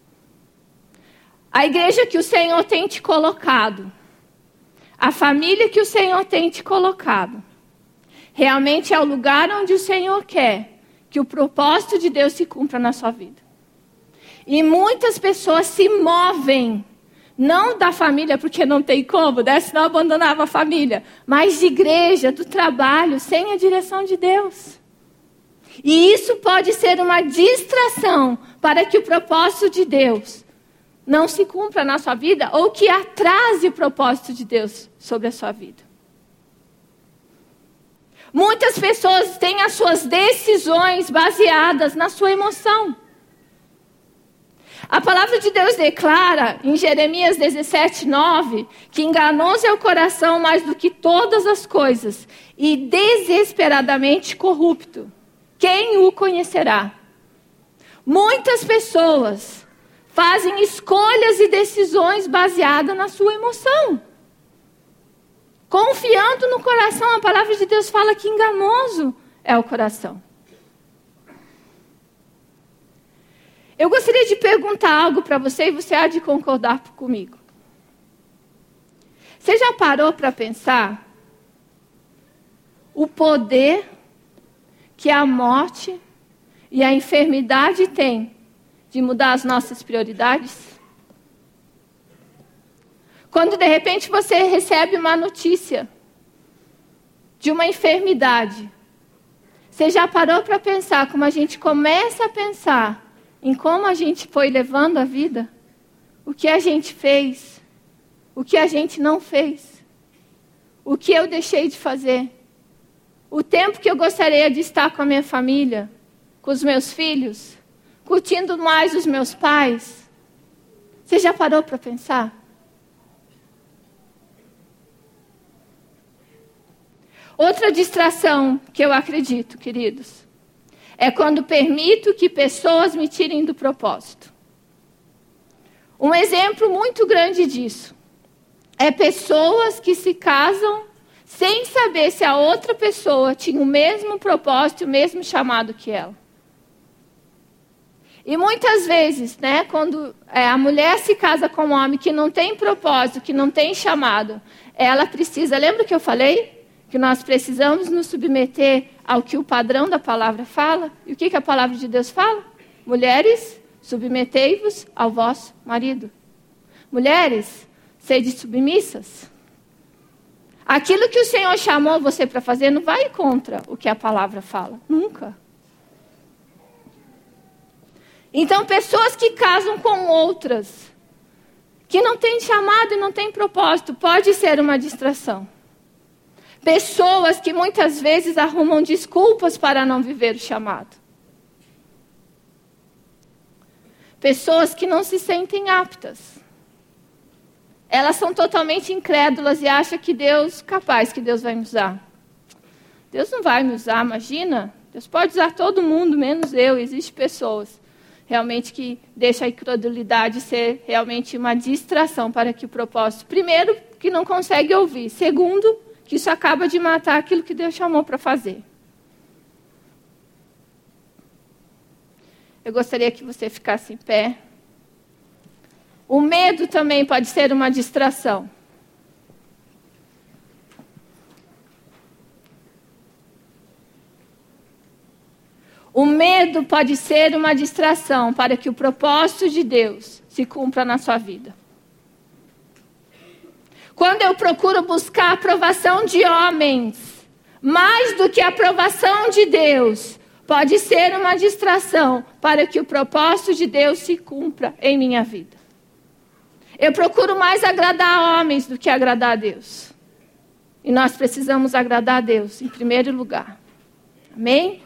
A igreja que o Senhor tem te colocado, a família que o Senhor tem te colocado, realmente é o lugar onde o Senhor quer que o propósito de Deus se cumpra na sua vida. E muitas pessoas se movem, não da família, porque não tem como, né? Senão abandonava a família, mas de igreja, do trabalho, sem a direção de Deus. E isso pode ser uma distração para que o propósito de Deus não se cumpra na sua vida, ou que atrase o propósito de Deus sobre a sua vida. Muitas pessoas têm as suas decisões baseadas na sua emoção. A palavra de Deus declara em Jeremias dezessete, nove, que enganoso é o coração mais do que todas as coisas e desesperadamente corrupto. Quem o conhecerá? Muitas pessoas fazem escolhas e decisões baseadas na sua emoção. Confiando no coração, a palavra de Deus fala que enganoso é o coração. Eu gostaria de perguntar algo para você e você há de concordar comigo. Você já parou para pensar o poder que a morte e a enfermidade têm de mudar as nossas prioridades? Quando de repente você recebe uma notícia de uma enfermidade, você já parou para pensar como a gente começa a pensar em como a gente foi levando a vida? O que a gente fez? O que a gente não fez? O que eu deixei de fazer? O tempo que eu gostaria de estar com a minha família, com os meus filhos, curtindo mais os meus pais? Você já parou para pensar? Outra distração que eu acredito, queridos, é quando permito que pessoas me tirem do propósito. Um exemplo muito grande disso é pessoas que se casam sem saber se a outra pessoa tinha o mesmo propósito, o mesmo chamado que ela. E muitas vezes, né, quando é, a mulher se casa com um homem que não tem propósito, que não tem chamado, ela precisa, lembra que eu falei? Que nós precisamos nos submeter ao que o padrão da palavra fala. E o que, que a palavra de Deus fala? Mulheres, submetei-vos ao vosso marido. Mulheres, sede submissas. Aquilo que o Senhor chamou você para fazer não vai contra o que a palavra fala. Nunca. Então, pessoas que casam com outras, que não têm chamado e não têm propósito, pode ser uma distração. Pessoas que muitas vezes arrumam desculpas para não viver o chamado. Pessoas que não se sentem aptas. Elas são totalmente incrédulas e acham que Deus, capaz que Deus vai me usar. Deus não vai me usar, imagina. Deus pode usar todo mundo, menos eu. Existem pessoas realmente que deixam a incredulidade ser realmente uma distração para que o propósito, primeiro, que não consegue ouvir. Segundo, que isso acaba de matar aquilo que Deus chamou para fazer. Eu gostaria que você ficasse em pé. O medo também pode ser uma distração. O medo pode ser uma distração para que o propósito de Deus se cumpra na sua vida. Quando eu procuro buscar a aprovação de homens, mais do que a aprovação de Deus, pode ser uma distração para que o propósito de Deus se cumpra em minha vida. Eu procuro mais agradar homens do que agradar a Deus. E nós precisamos agradar a Deus em primeiro lugar. Amém?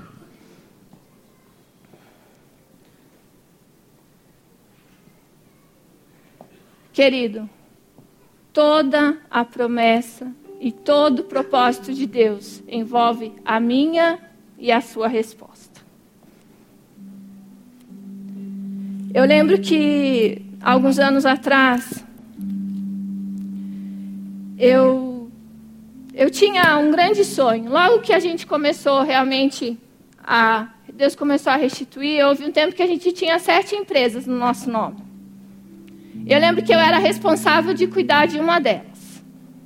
Querido, toda a promessa e todo o propósito de Deus envolve a minha e a sua resposta. Eu lembro que, alguns anos atrás, eu, eu tinha um grande sonho. Logo que a gente começou realmente a... Deus começou a restituir, houve um tempo que a gente tinha sete empresas no nosso nome. Eu lembro que eu era responsável de cuidar de uma delas.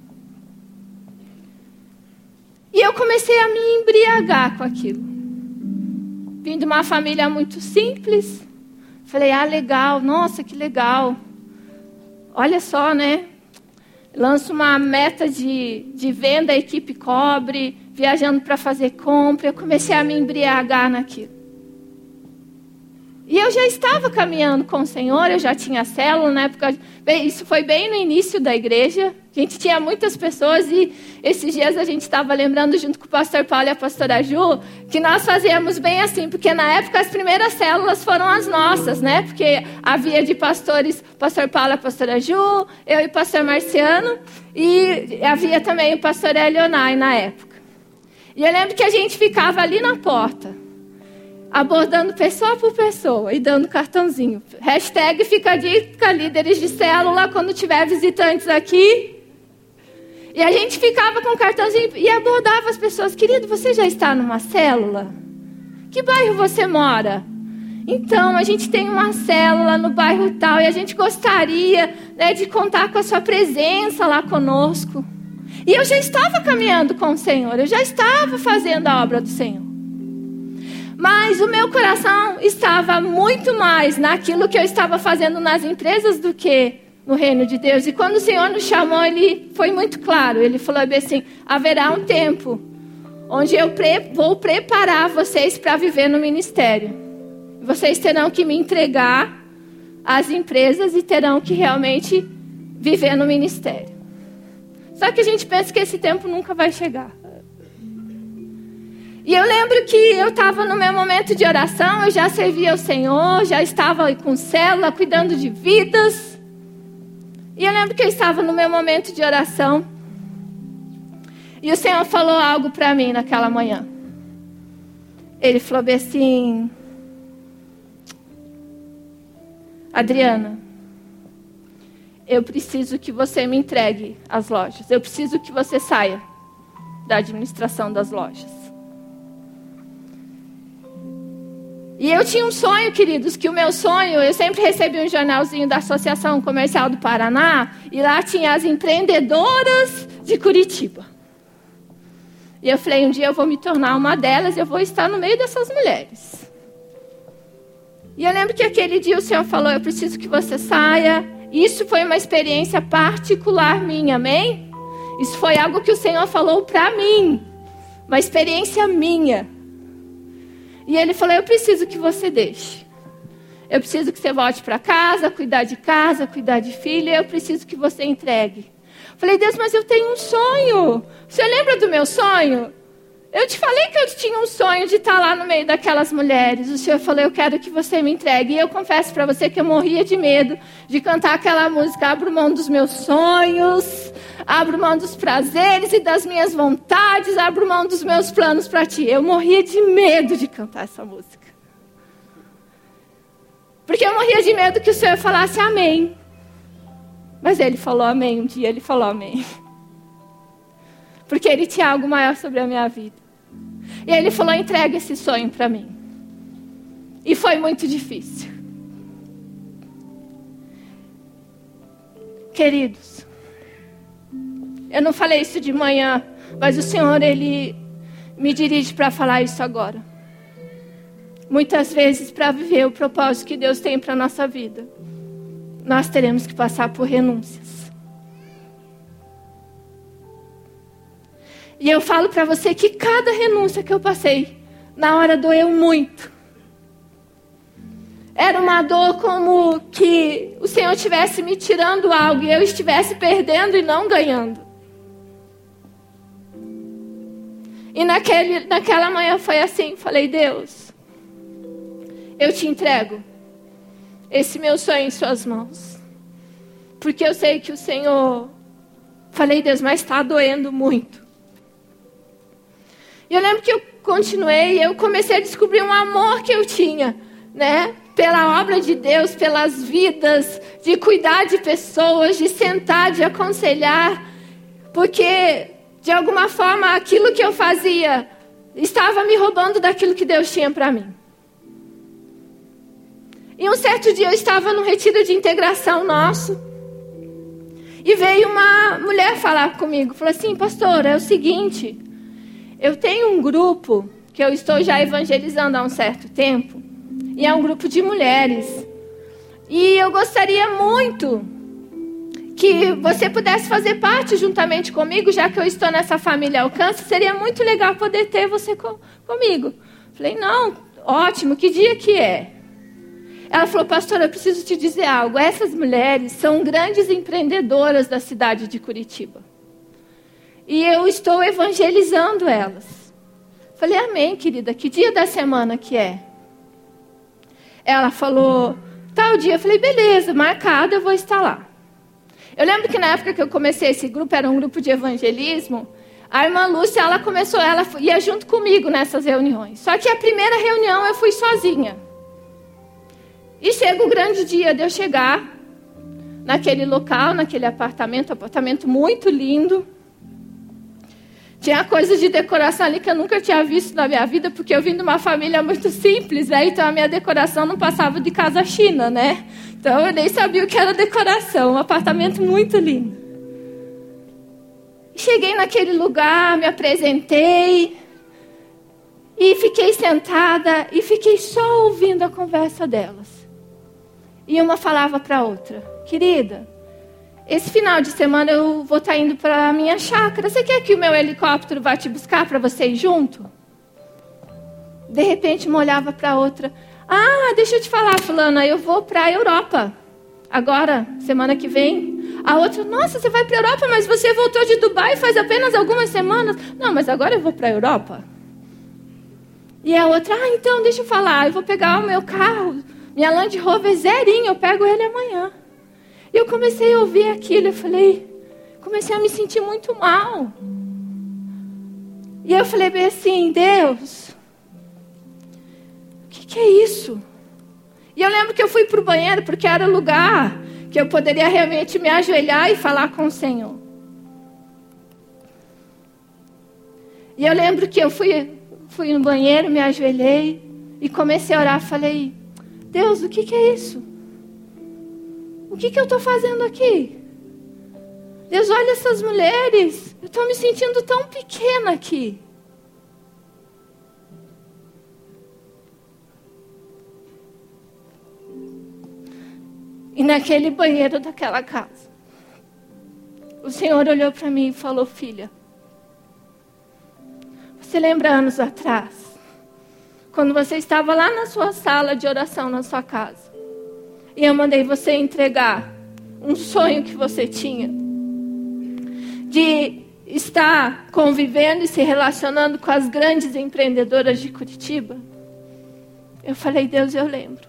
E eu comecei a me embriagar com aquilo. Vim de uma família muito simples. Falei, ah, legal, nossa, que legal. Olha só, né? Lanço uma meta de, de venda, a equipe cobre, viajando para fazer compra. Eu comecei a me embriagar naquilo. E eu já estava caminhando com o Senhor, eu já tinha célula na época. Bem, isso foi bem no início da igreja. A gente tinha muitas pessoas e esses dias a gente estava lembrando junto com o pastor Paulo e a pastora Ju que nós fazíamos bem assim, porque na época as primeiras células foram as nossas, né? Porque havia de pastores, pastor Paulo e a pastora Ju, eu e o pastor Marciano, e havia também o pastor Elionai na época. E eu lembro que a gente ficava ali na porta, abordando pessoa por pessoa e dando cartãozinho. Hashtag fica a dica, líderes de célula, quando tiver visitantes aqui. E a gente ficava com o cartãozinho e abordava as pessoas. Querido, você já está numa célula? Que bairro você mora? Então, a gente tem uma célula no bairro tal e a gente gostaria, né, de contar com a sua presença lá conosco. E eu já estava caminhando com o Senhor, eu já estava fazendo a obra do Senhor. Mas o meu coração estava muito mais naquilo que eu estava fazendo nas empresas do que no reino de Deus. E quando o Senhor nos chamou, Ele foi muito claro. Ele falou assim, haverá um tempo onde eu pre- vou preparar vocês para viver no ministério. Vocês terão que me entregar às empresas e terão que realmente viver no ministério. Só que a gente pensa que esse tempo nunca vai chegar. E eu lembro que eu estava no meu momento de oração, eu já servia ao Senhor, já estava com célula, cuidando de vidas. E eu lembro que eu estava no meu momento de oração. E o Senhor falou algo para mim naquela manhã. Ele falou assim, Adriana, eu preciso que você me entregue as lojas. Eu preciso que você saia da administração das lojas. E eu tinha um sonho, queridos, que o meu sonho, eu sempre recebi um jornalzinho da Associação Comercial do Paraná, e lá tinha as empreendedoras de Curitiba. E eu falei, um dia eu vou me tornar uma delas, eu vou estar no meio dessas mulheres. E eu lembro que aquele dia o Senhor falou, eu preciso que você saia. Isso foi uma experiência particular minha, amém? Isso foi algo que o Senhor falou para mim, uma experiência minha. E Ele falou, eu preciso que você deixe. Eu preciso que você volte para casa, cuidar de casa, cuidar de filha. Eu preciso que você entregue. Falei, Deus, mas eu tenho um sonho. Você lembra do meu sonho? Eu te falei que eu tinha um sonho de estar lá no meio daquelas mulheres. O Senhor falou, eu quero que você me entregue. E eu confesso para você que eu morria de medo de cantar aquela música. Abro mão dos meus sonhos, abro mão dos prazeres e das minhas vontades, abro mão dos meus planos para ti. Eu morria de medo de cantar essa música. Porque eu morria de medo que o Senhor falasse amém. Mas Ele falou amém. Um dia Ele falou amém. Porque Ele tinha algo maior sobre a minha vida. E Ele falou, entrega esse sonho para mim. E foi muito difícil. Queridos, eu não falei isso de manhã, mas o Senhor, Ele me dirige para falar isso agora. Muitas vezes, para viver o propósito que Deus tem para a nossa vida, nós teremos que passar por renúncias. E eu falo para você que cada renúncia que eu passei, na hora doeu muito. Era uma dor como que o Senhor estivesse me tirando algo e eu estivesse perdendo e não ganhando. E naquele, naquela manhã foi assim, falei, Deus, eu te entrego esse meu sonho em suas mãos. Porque eu sei que o Senhor Falei, Deus, mas está doendo muito. E eu lembro que eu continuei e eu comecei a descobrir um amor que eu tinha, né? Pela obra de Deus, pelas vidas, de cuidar de pessoas, de sentar, de aconselhar. Porque, de alguma forma, aquilo que eu fazia estava me roubando daquilo que Deus tinha para mim. E um certo dia eu estava num retiro de integração nosso. E veio uma mulher falar comigo. Falou assim, pastora, é o seguinte. Eu tenho um grupo que eu estou já evangelizando há um certo tempo. E é um grupo de mulheres. E eu gostaria muito que você pudesse fazer parte juntamente comigo, já que eu estou nessa família Alcance. Seria muito legal poder ter você com, comigo. Falei, não, ótimo, que dia que é? Ela falou, pastora, eu preciso te dizer algo. Essas mulheres são grandes empreendedoras da cidade de Curitiba. E eu estou evangelizando elas. Falei, amém, querida, que dia da semana que é? Ela falou, tal dia. Eu falei, beleza, marcado, eu vou estar lá. Eu lembro que na época que eu comecei esse grupo, era um grupo de evangelismo, a irmã Lúcia, ela começou, ela ia junto comigo nessas reuniões. Só que a primeira reunião eu fui sozinha. E chega o grande dia de eu chegar naquele local, naquele apartamento, um apartamento muito lindo. Tinha coisas de decoração ali que eu nunca tinha visto na minha vida, porque eu vim de uma família muito simples, né? Então a minha decoração não passava de casa china, né? Então eu nem sabia o que era decoração, um apartamento muito lindo. Cheguei naquele lugar, me apresentei, e fiquei sentada, e fiquei só ouvindo a conversa delas. E uma falava para a outra, querida, esse final de semana eu vou estar indo para a minha chácara. Você quer que o meu helicóptero vá te buscar para você ir junto? De repente, uma olhava para a outra. Ah, deixa eu te falar, fulana, eu vou para a Europa. Agora, semana que vem. A outra, nossa, você vai para a Europa, mas você voltou de Dubai faz apenas algumas semanas. Não, mas agora eu vou para a Europa. E a outra, ah, então, deixa eu falar, eu vou pegar o meu carro, minha Land Rover zerinho, eu pego ele amanhã. E eu comecei a ouvir aquilo, eu falei, comecei a me sentir muito mal. E eu falei bem assim, Deus, o que, que é isso? E eu lembro que eu fui para o banheiro, porque era o lugar que eu poderia realmente me ajoelhar e falar com o Senhor. E eu lembro que eu fui, fui no banheiro, me ajoelhei e comecei a orar, falei, Deus, o que, que é isso? O que, que eu estou fazendo aqui? Deus, olha essas mulheres. Eu estou me sentindo tão pequena aqui. E naquele banheiro daquela casa, o Senhor olhou para mim e falou, filha, você lembra anos atrás, quando você estava lá na sua sala de oração na sua casa, e eu mandei você entregar um sonho que você tinha, de estar convivendo e se relacionando com as grandes empreendedoras de Curitiba? Eu falei, Deus, eu lembro.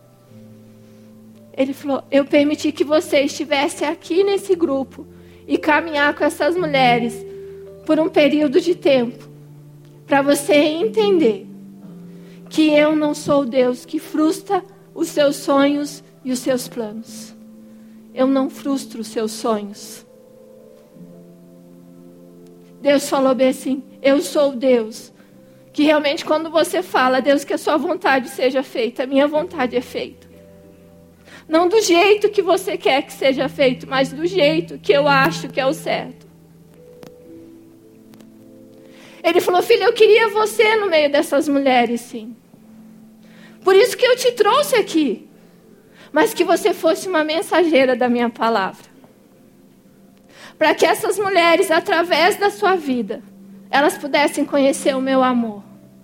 Ele falou, eu permiti que você estivesse aqui nesse grupo e caminhar com essas mulheres por um período de tempo, para você entender que eu não sou o Deus que frustra os seus sonhos e os seus planos. Eu não frustro os seus sonhos. Deus falou bem assim, eu sou o Deus que realmente quando você fala, Deus, que a sua vontade seja feita, a minha vontade é feita. Não do jeito que você quer que seja feito, mas do jeito que eu acho que é o certo. Ele falou, filha, eu queria você no meio dessas mulheres, sim. Por isso que eu te trouxe aqui. Mas que você fosse uma mensageira da minha palavra. Para que essas mulheres, através da sua vida, elas pudessem conhecer o meu amor.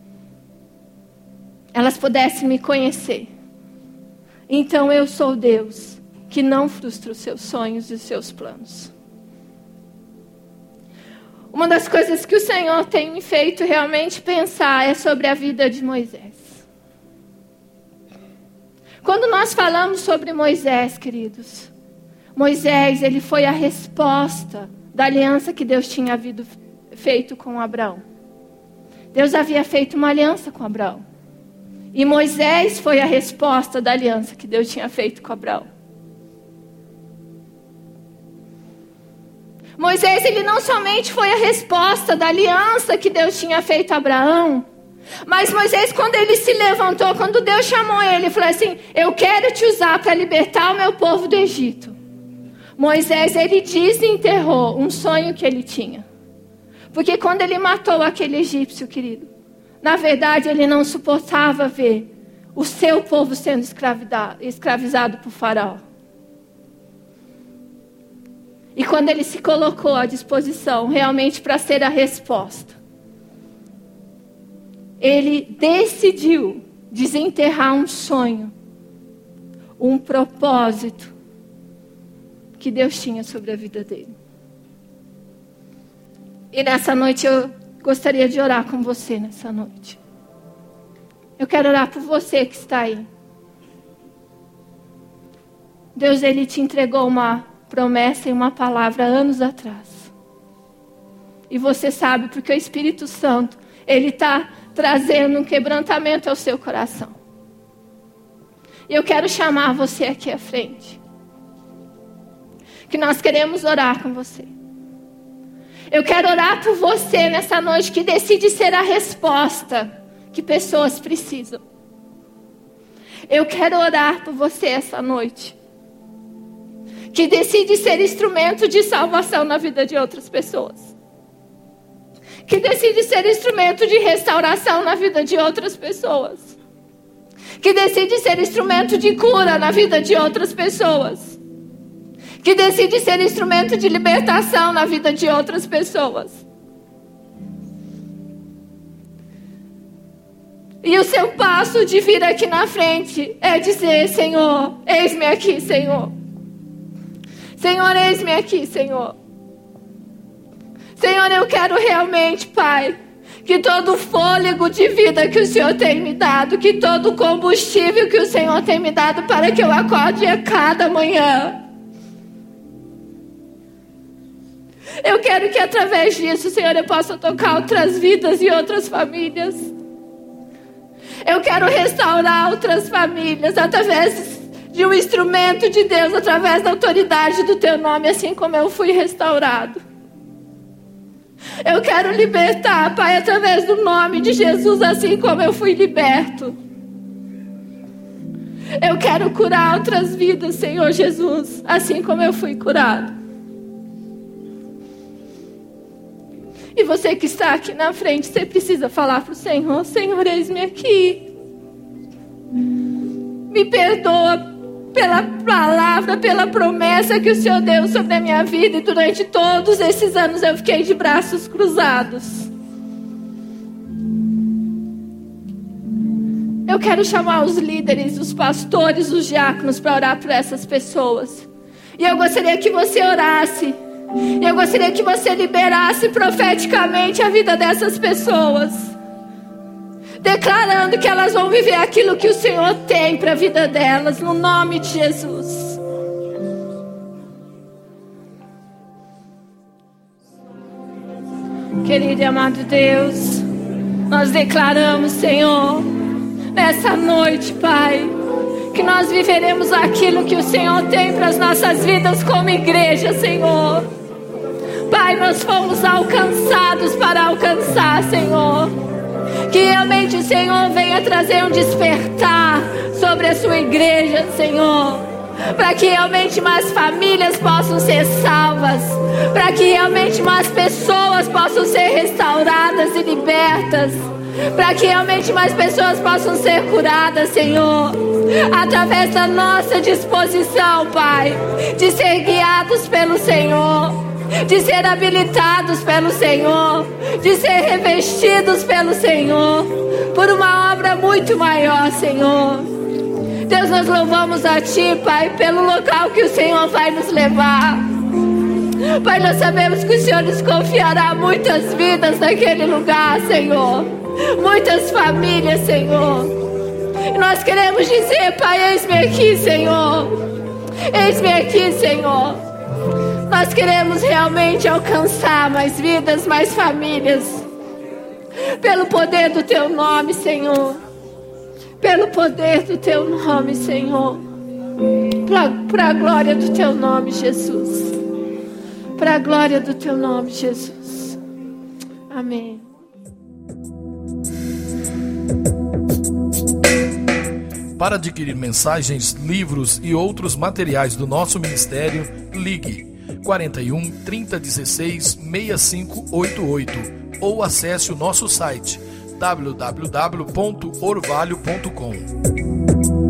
Elas pudessem me conhecer. Então eu sou Deus que não frustra os seus sonhos e os seus planos. Uma das coisas que o Senhor tem me feito realmente pensar é sobre a vida de Moisés. Quando nós falamos sobre Moisés, queridos, Moisés, ele foi a resposta da aliança que Deus tinha havido, feito com Abraão. Deus havia feito uma aliança com Abraão. E Moisés foi a resposta da aliança que Deus tinha feito com Abraão. Moisés, ele não somente foi a resposta da aliança que Deus tinha feito a Abraão, mas Moisés, quando ele se levantou, quando Deus chamou ele, ele falou assim: eu quero te usar para libertar o meu povo do Egito. Moisés, ele desenterrou um sonho que ele tinha. Porque quando ele matou aquele egípcio, querido, na verdade ele não suportava ver o seu povo sendo escravizado por Faraó. E quando ele se colocou à disposição realmente para ser a resposta, ele decidiu desenterrar um sonho, um propósito que Deus tinha sobre a vida dele. E nessa noite eu gostaria de orar com você nessa noite. Eu quero orar por você que está aí. Deus, ele te entregou uma promessa e uma palavra anos atrás. E você sabe, porque o Espírito Santo, ele está trazendo um quebrantamento ao seu coração. E eu quero chamar você aqui à frente. Que nós queremos orar com você. Eu quero orar por você nessa noite que decide ser a resposta que pessoas precisam. Eu quero orar por você essa noite que decide ser instrumento de salvação na vida de outras pessoas. Que decide ser instrumento de restauração na vida de outras pessoas. Que decide ser instrumento de cura na vida de outras pessoas. Que decide ser instrumento de libertação na vida de outras pessoas. E o seu passo de vir aqui na frente é dizer: Senhor, eis-me aqui, Senhor. Senhor, eis-me aqui, Senhor. Senhor, eu quero realmente, Pai, que todo o fôlego de vida que o Senhor tem me dado, que todo o combustível que o Senhor tem me dado para que eu acorde a cada manhã, eu quero que através disso, Senhor, eu possa tocar outras vidas e outras famílias. Eu quero restaurar outras famílias através de um instrumento de Deus, através da autoridade do Teu nome, assim como eu fui restaurado. Eu quero libertar, Pai, através do nome de Jesus, assim como eu fui liberto. Eu quero curar outras vidas, Senhor Jesus, assim como eu fui curado. E você que está aqui na frente, você precisa falar para o Senhor: Senhor, eis-me aqui. Me perdoa pela palavra, pela promessa que o Senhor deu sobre a minha vida. E durante todos esses anos eu fiquei de braços cruzados. Eu quero chamar os líderes, os pastores, os diáconos para orar por essas pessoas. E eu gostaria que você orasse. E eu gostaria que você liberasse profeticamente a vida dessas pessoas, declarando que elas vão viver aquilo que o Senhor tem para a vida delas, no nome de Jesus. Querido e amado Deus, nós declaramos, Senhor, nessa noite, Pai, que nós viveremos aquilo que o Senhor tem para as nossas vidas como igreja, Senhor. Pai, nós fomos alcançados para alcançar, Senhor. Que realmente o Senhor venha trazer um despertar sobre a sua igreja, Senhor. Para que realmente mais famílias possam ser salvas. Para que realmente mais pessoas possam ser restauradas e libertas. Para que realmente mais pessoas possam ser curadas, Senhor. Através da nossa disposição, Pai, de ser guiados pelo Senhor, de ser habilitados pelo Senhor, de ser revestidos pelo Senhor, por uma obra muito maior, Senhor. Deus, nós louvamos a Ti, Pai, pelo local que o Senhor vai nos levar. Pai, nós sabemos que o Senhor nos confiará muitas vidas naquele lugar, Senhor. Muitas famílias, Senhor. E nós queremos dizer, Pai, eis-me aqui, Senhor. Eis-me aqui, Senhor. Nós queremos realmente alcançar mais vidas, mais famílias. Pelo poder do Teu nome, Senhor. Pelo poder do Teu nome, Senhor. Para a glória do Teu nome, Jesus. Para a glória do Teu nome, Jesus. Amém. Para adquirir mensagens, livros e outros materiais do nosso ministério, ligue quarenta e um, trinta, dezesseis, sessenta e cinco oitenta e oito ou acesse o nosso site w w w ponto orvalho ponto com.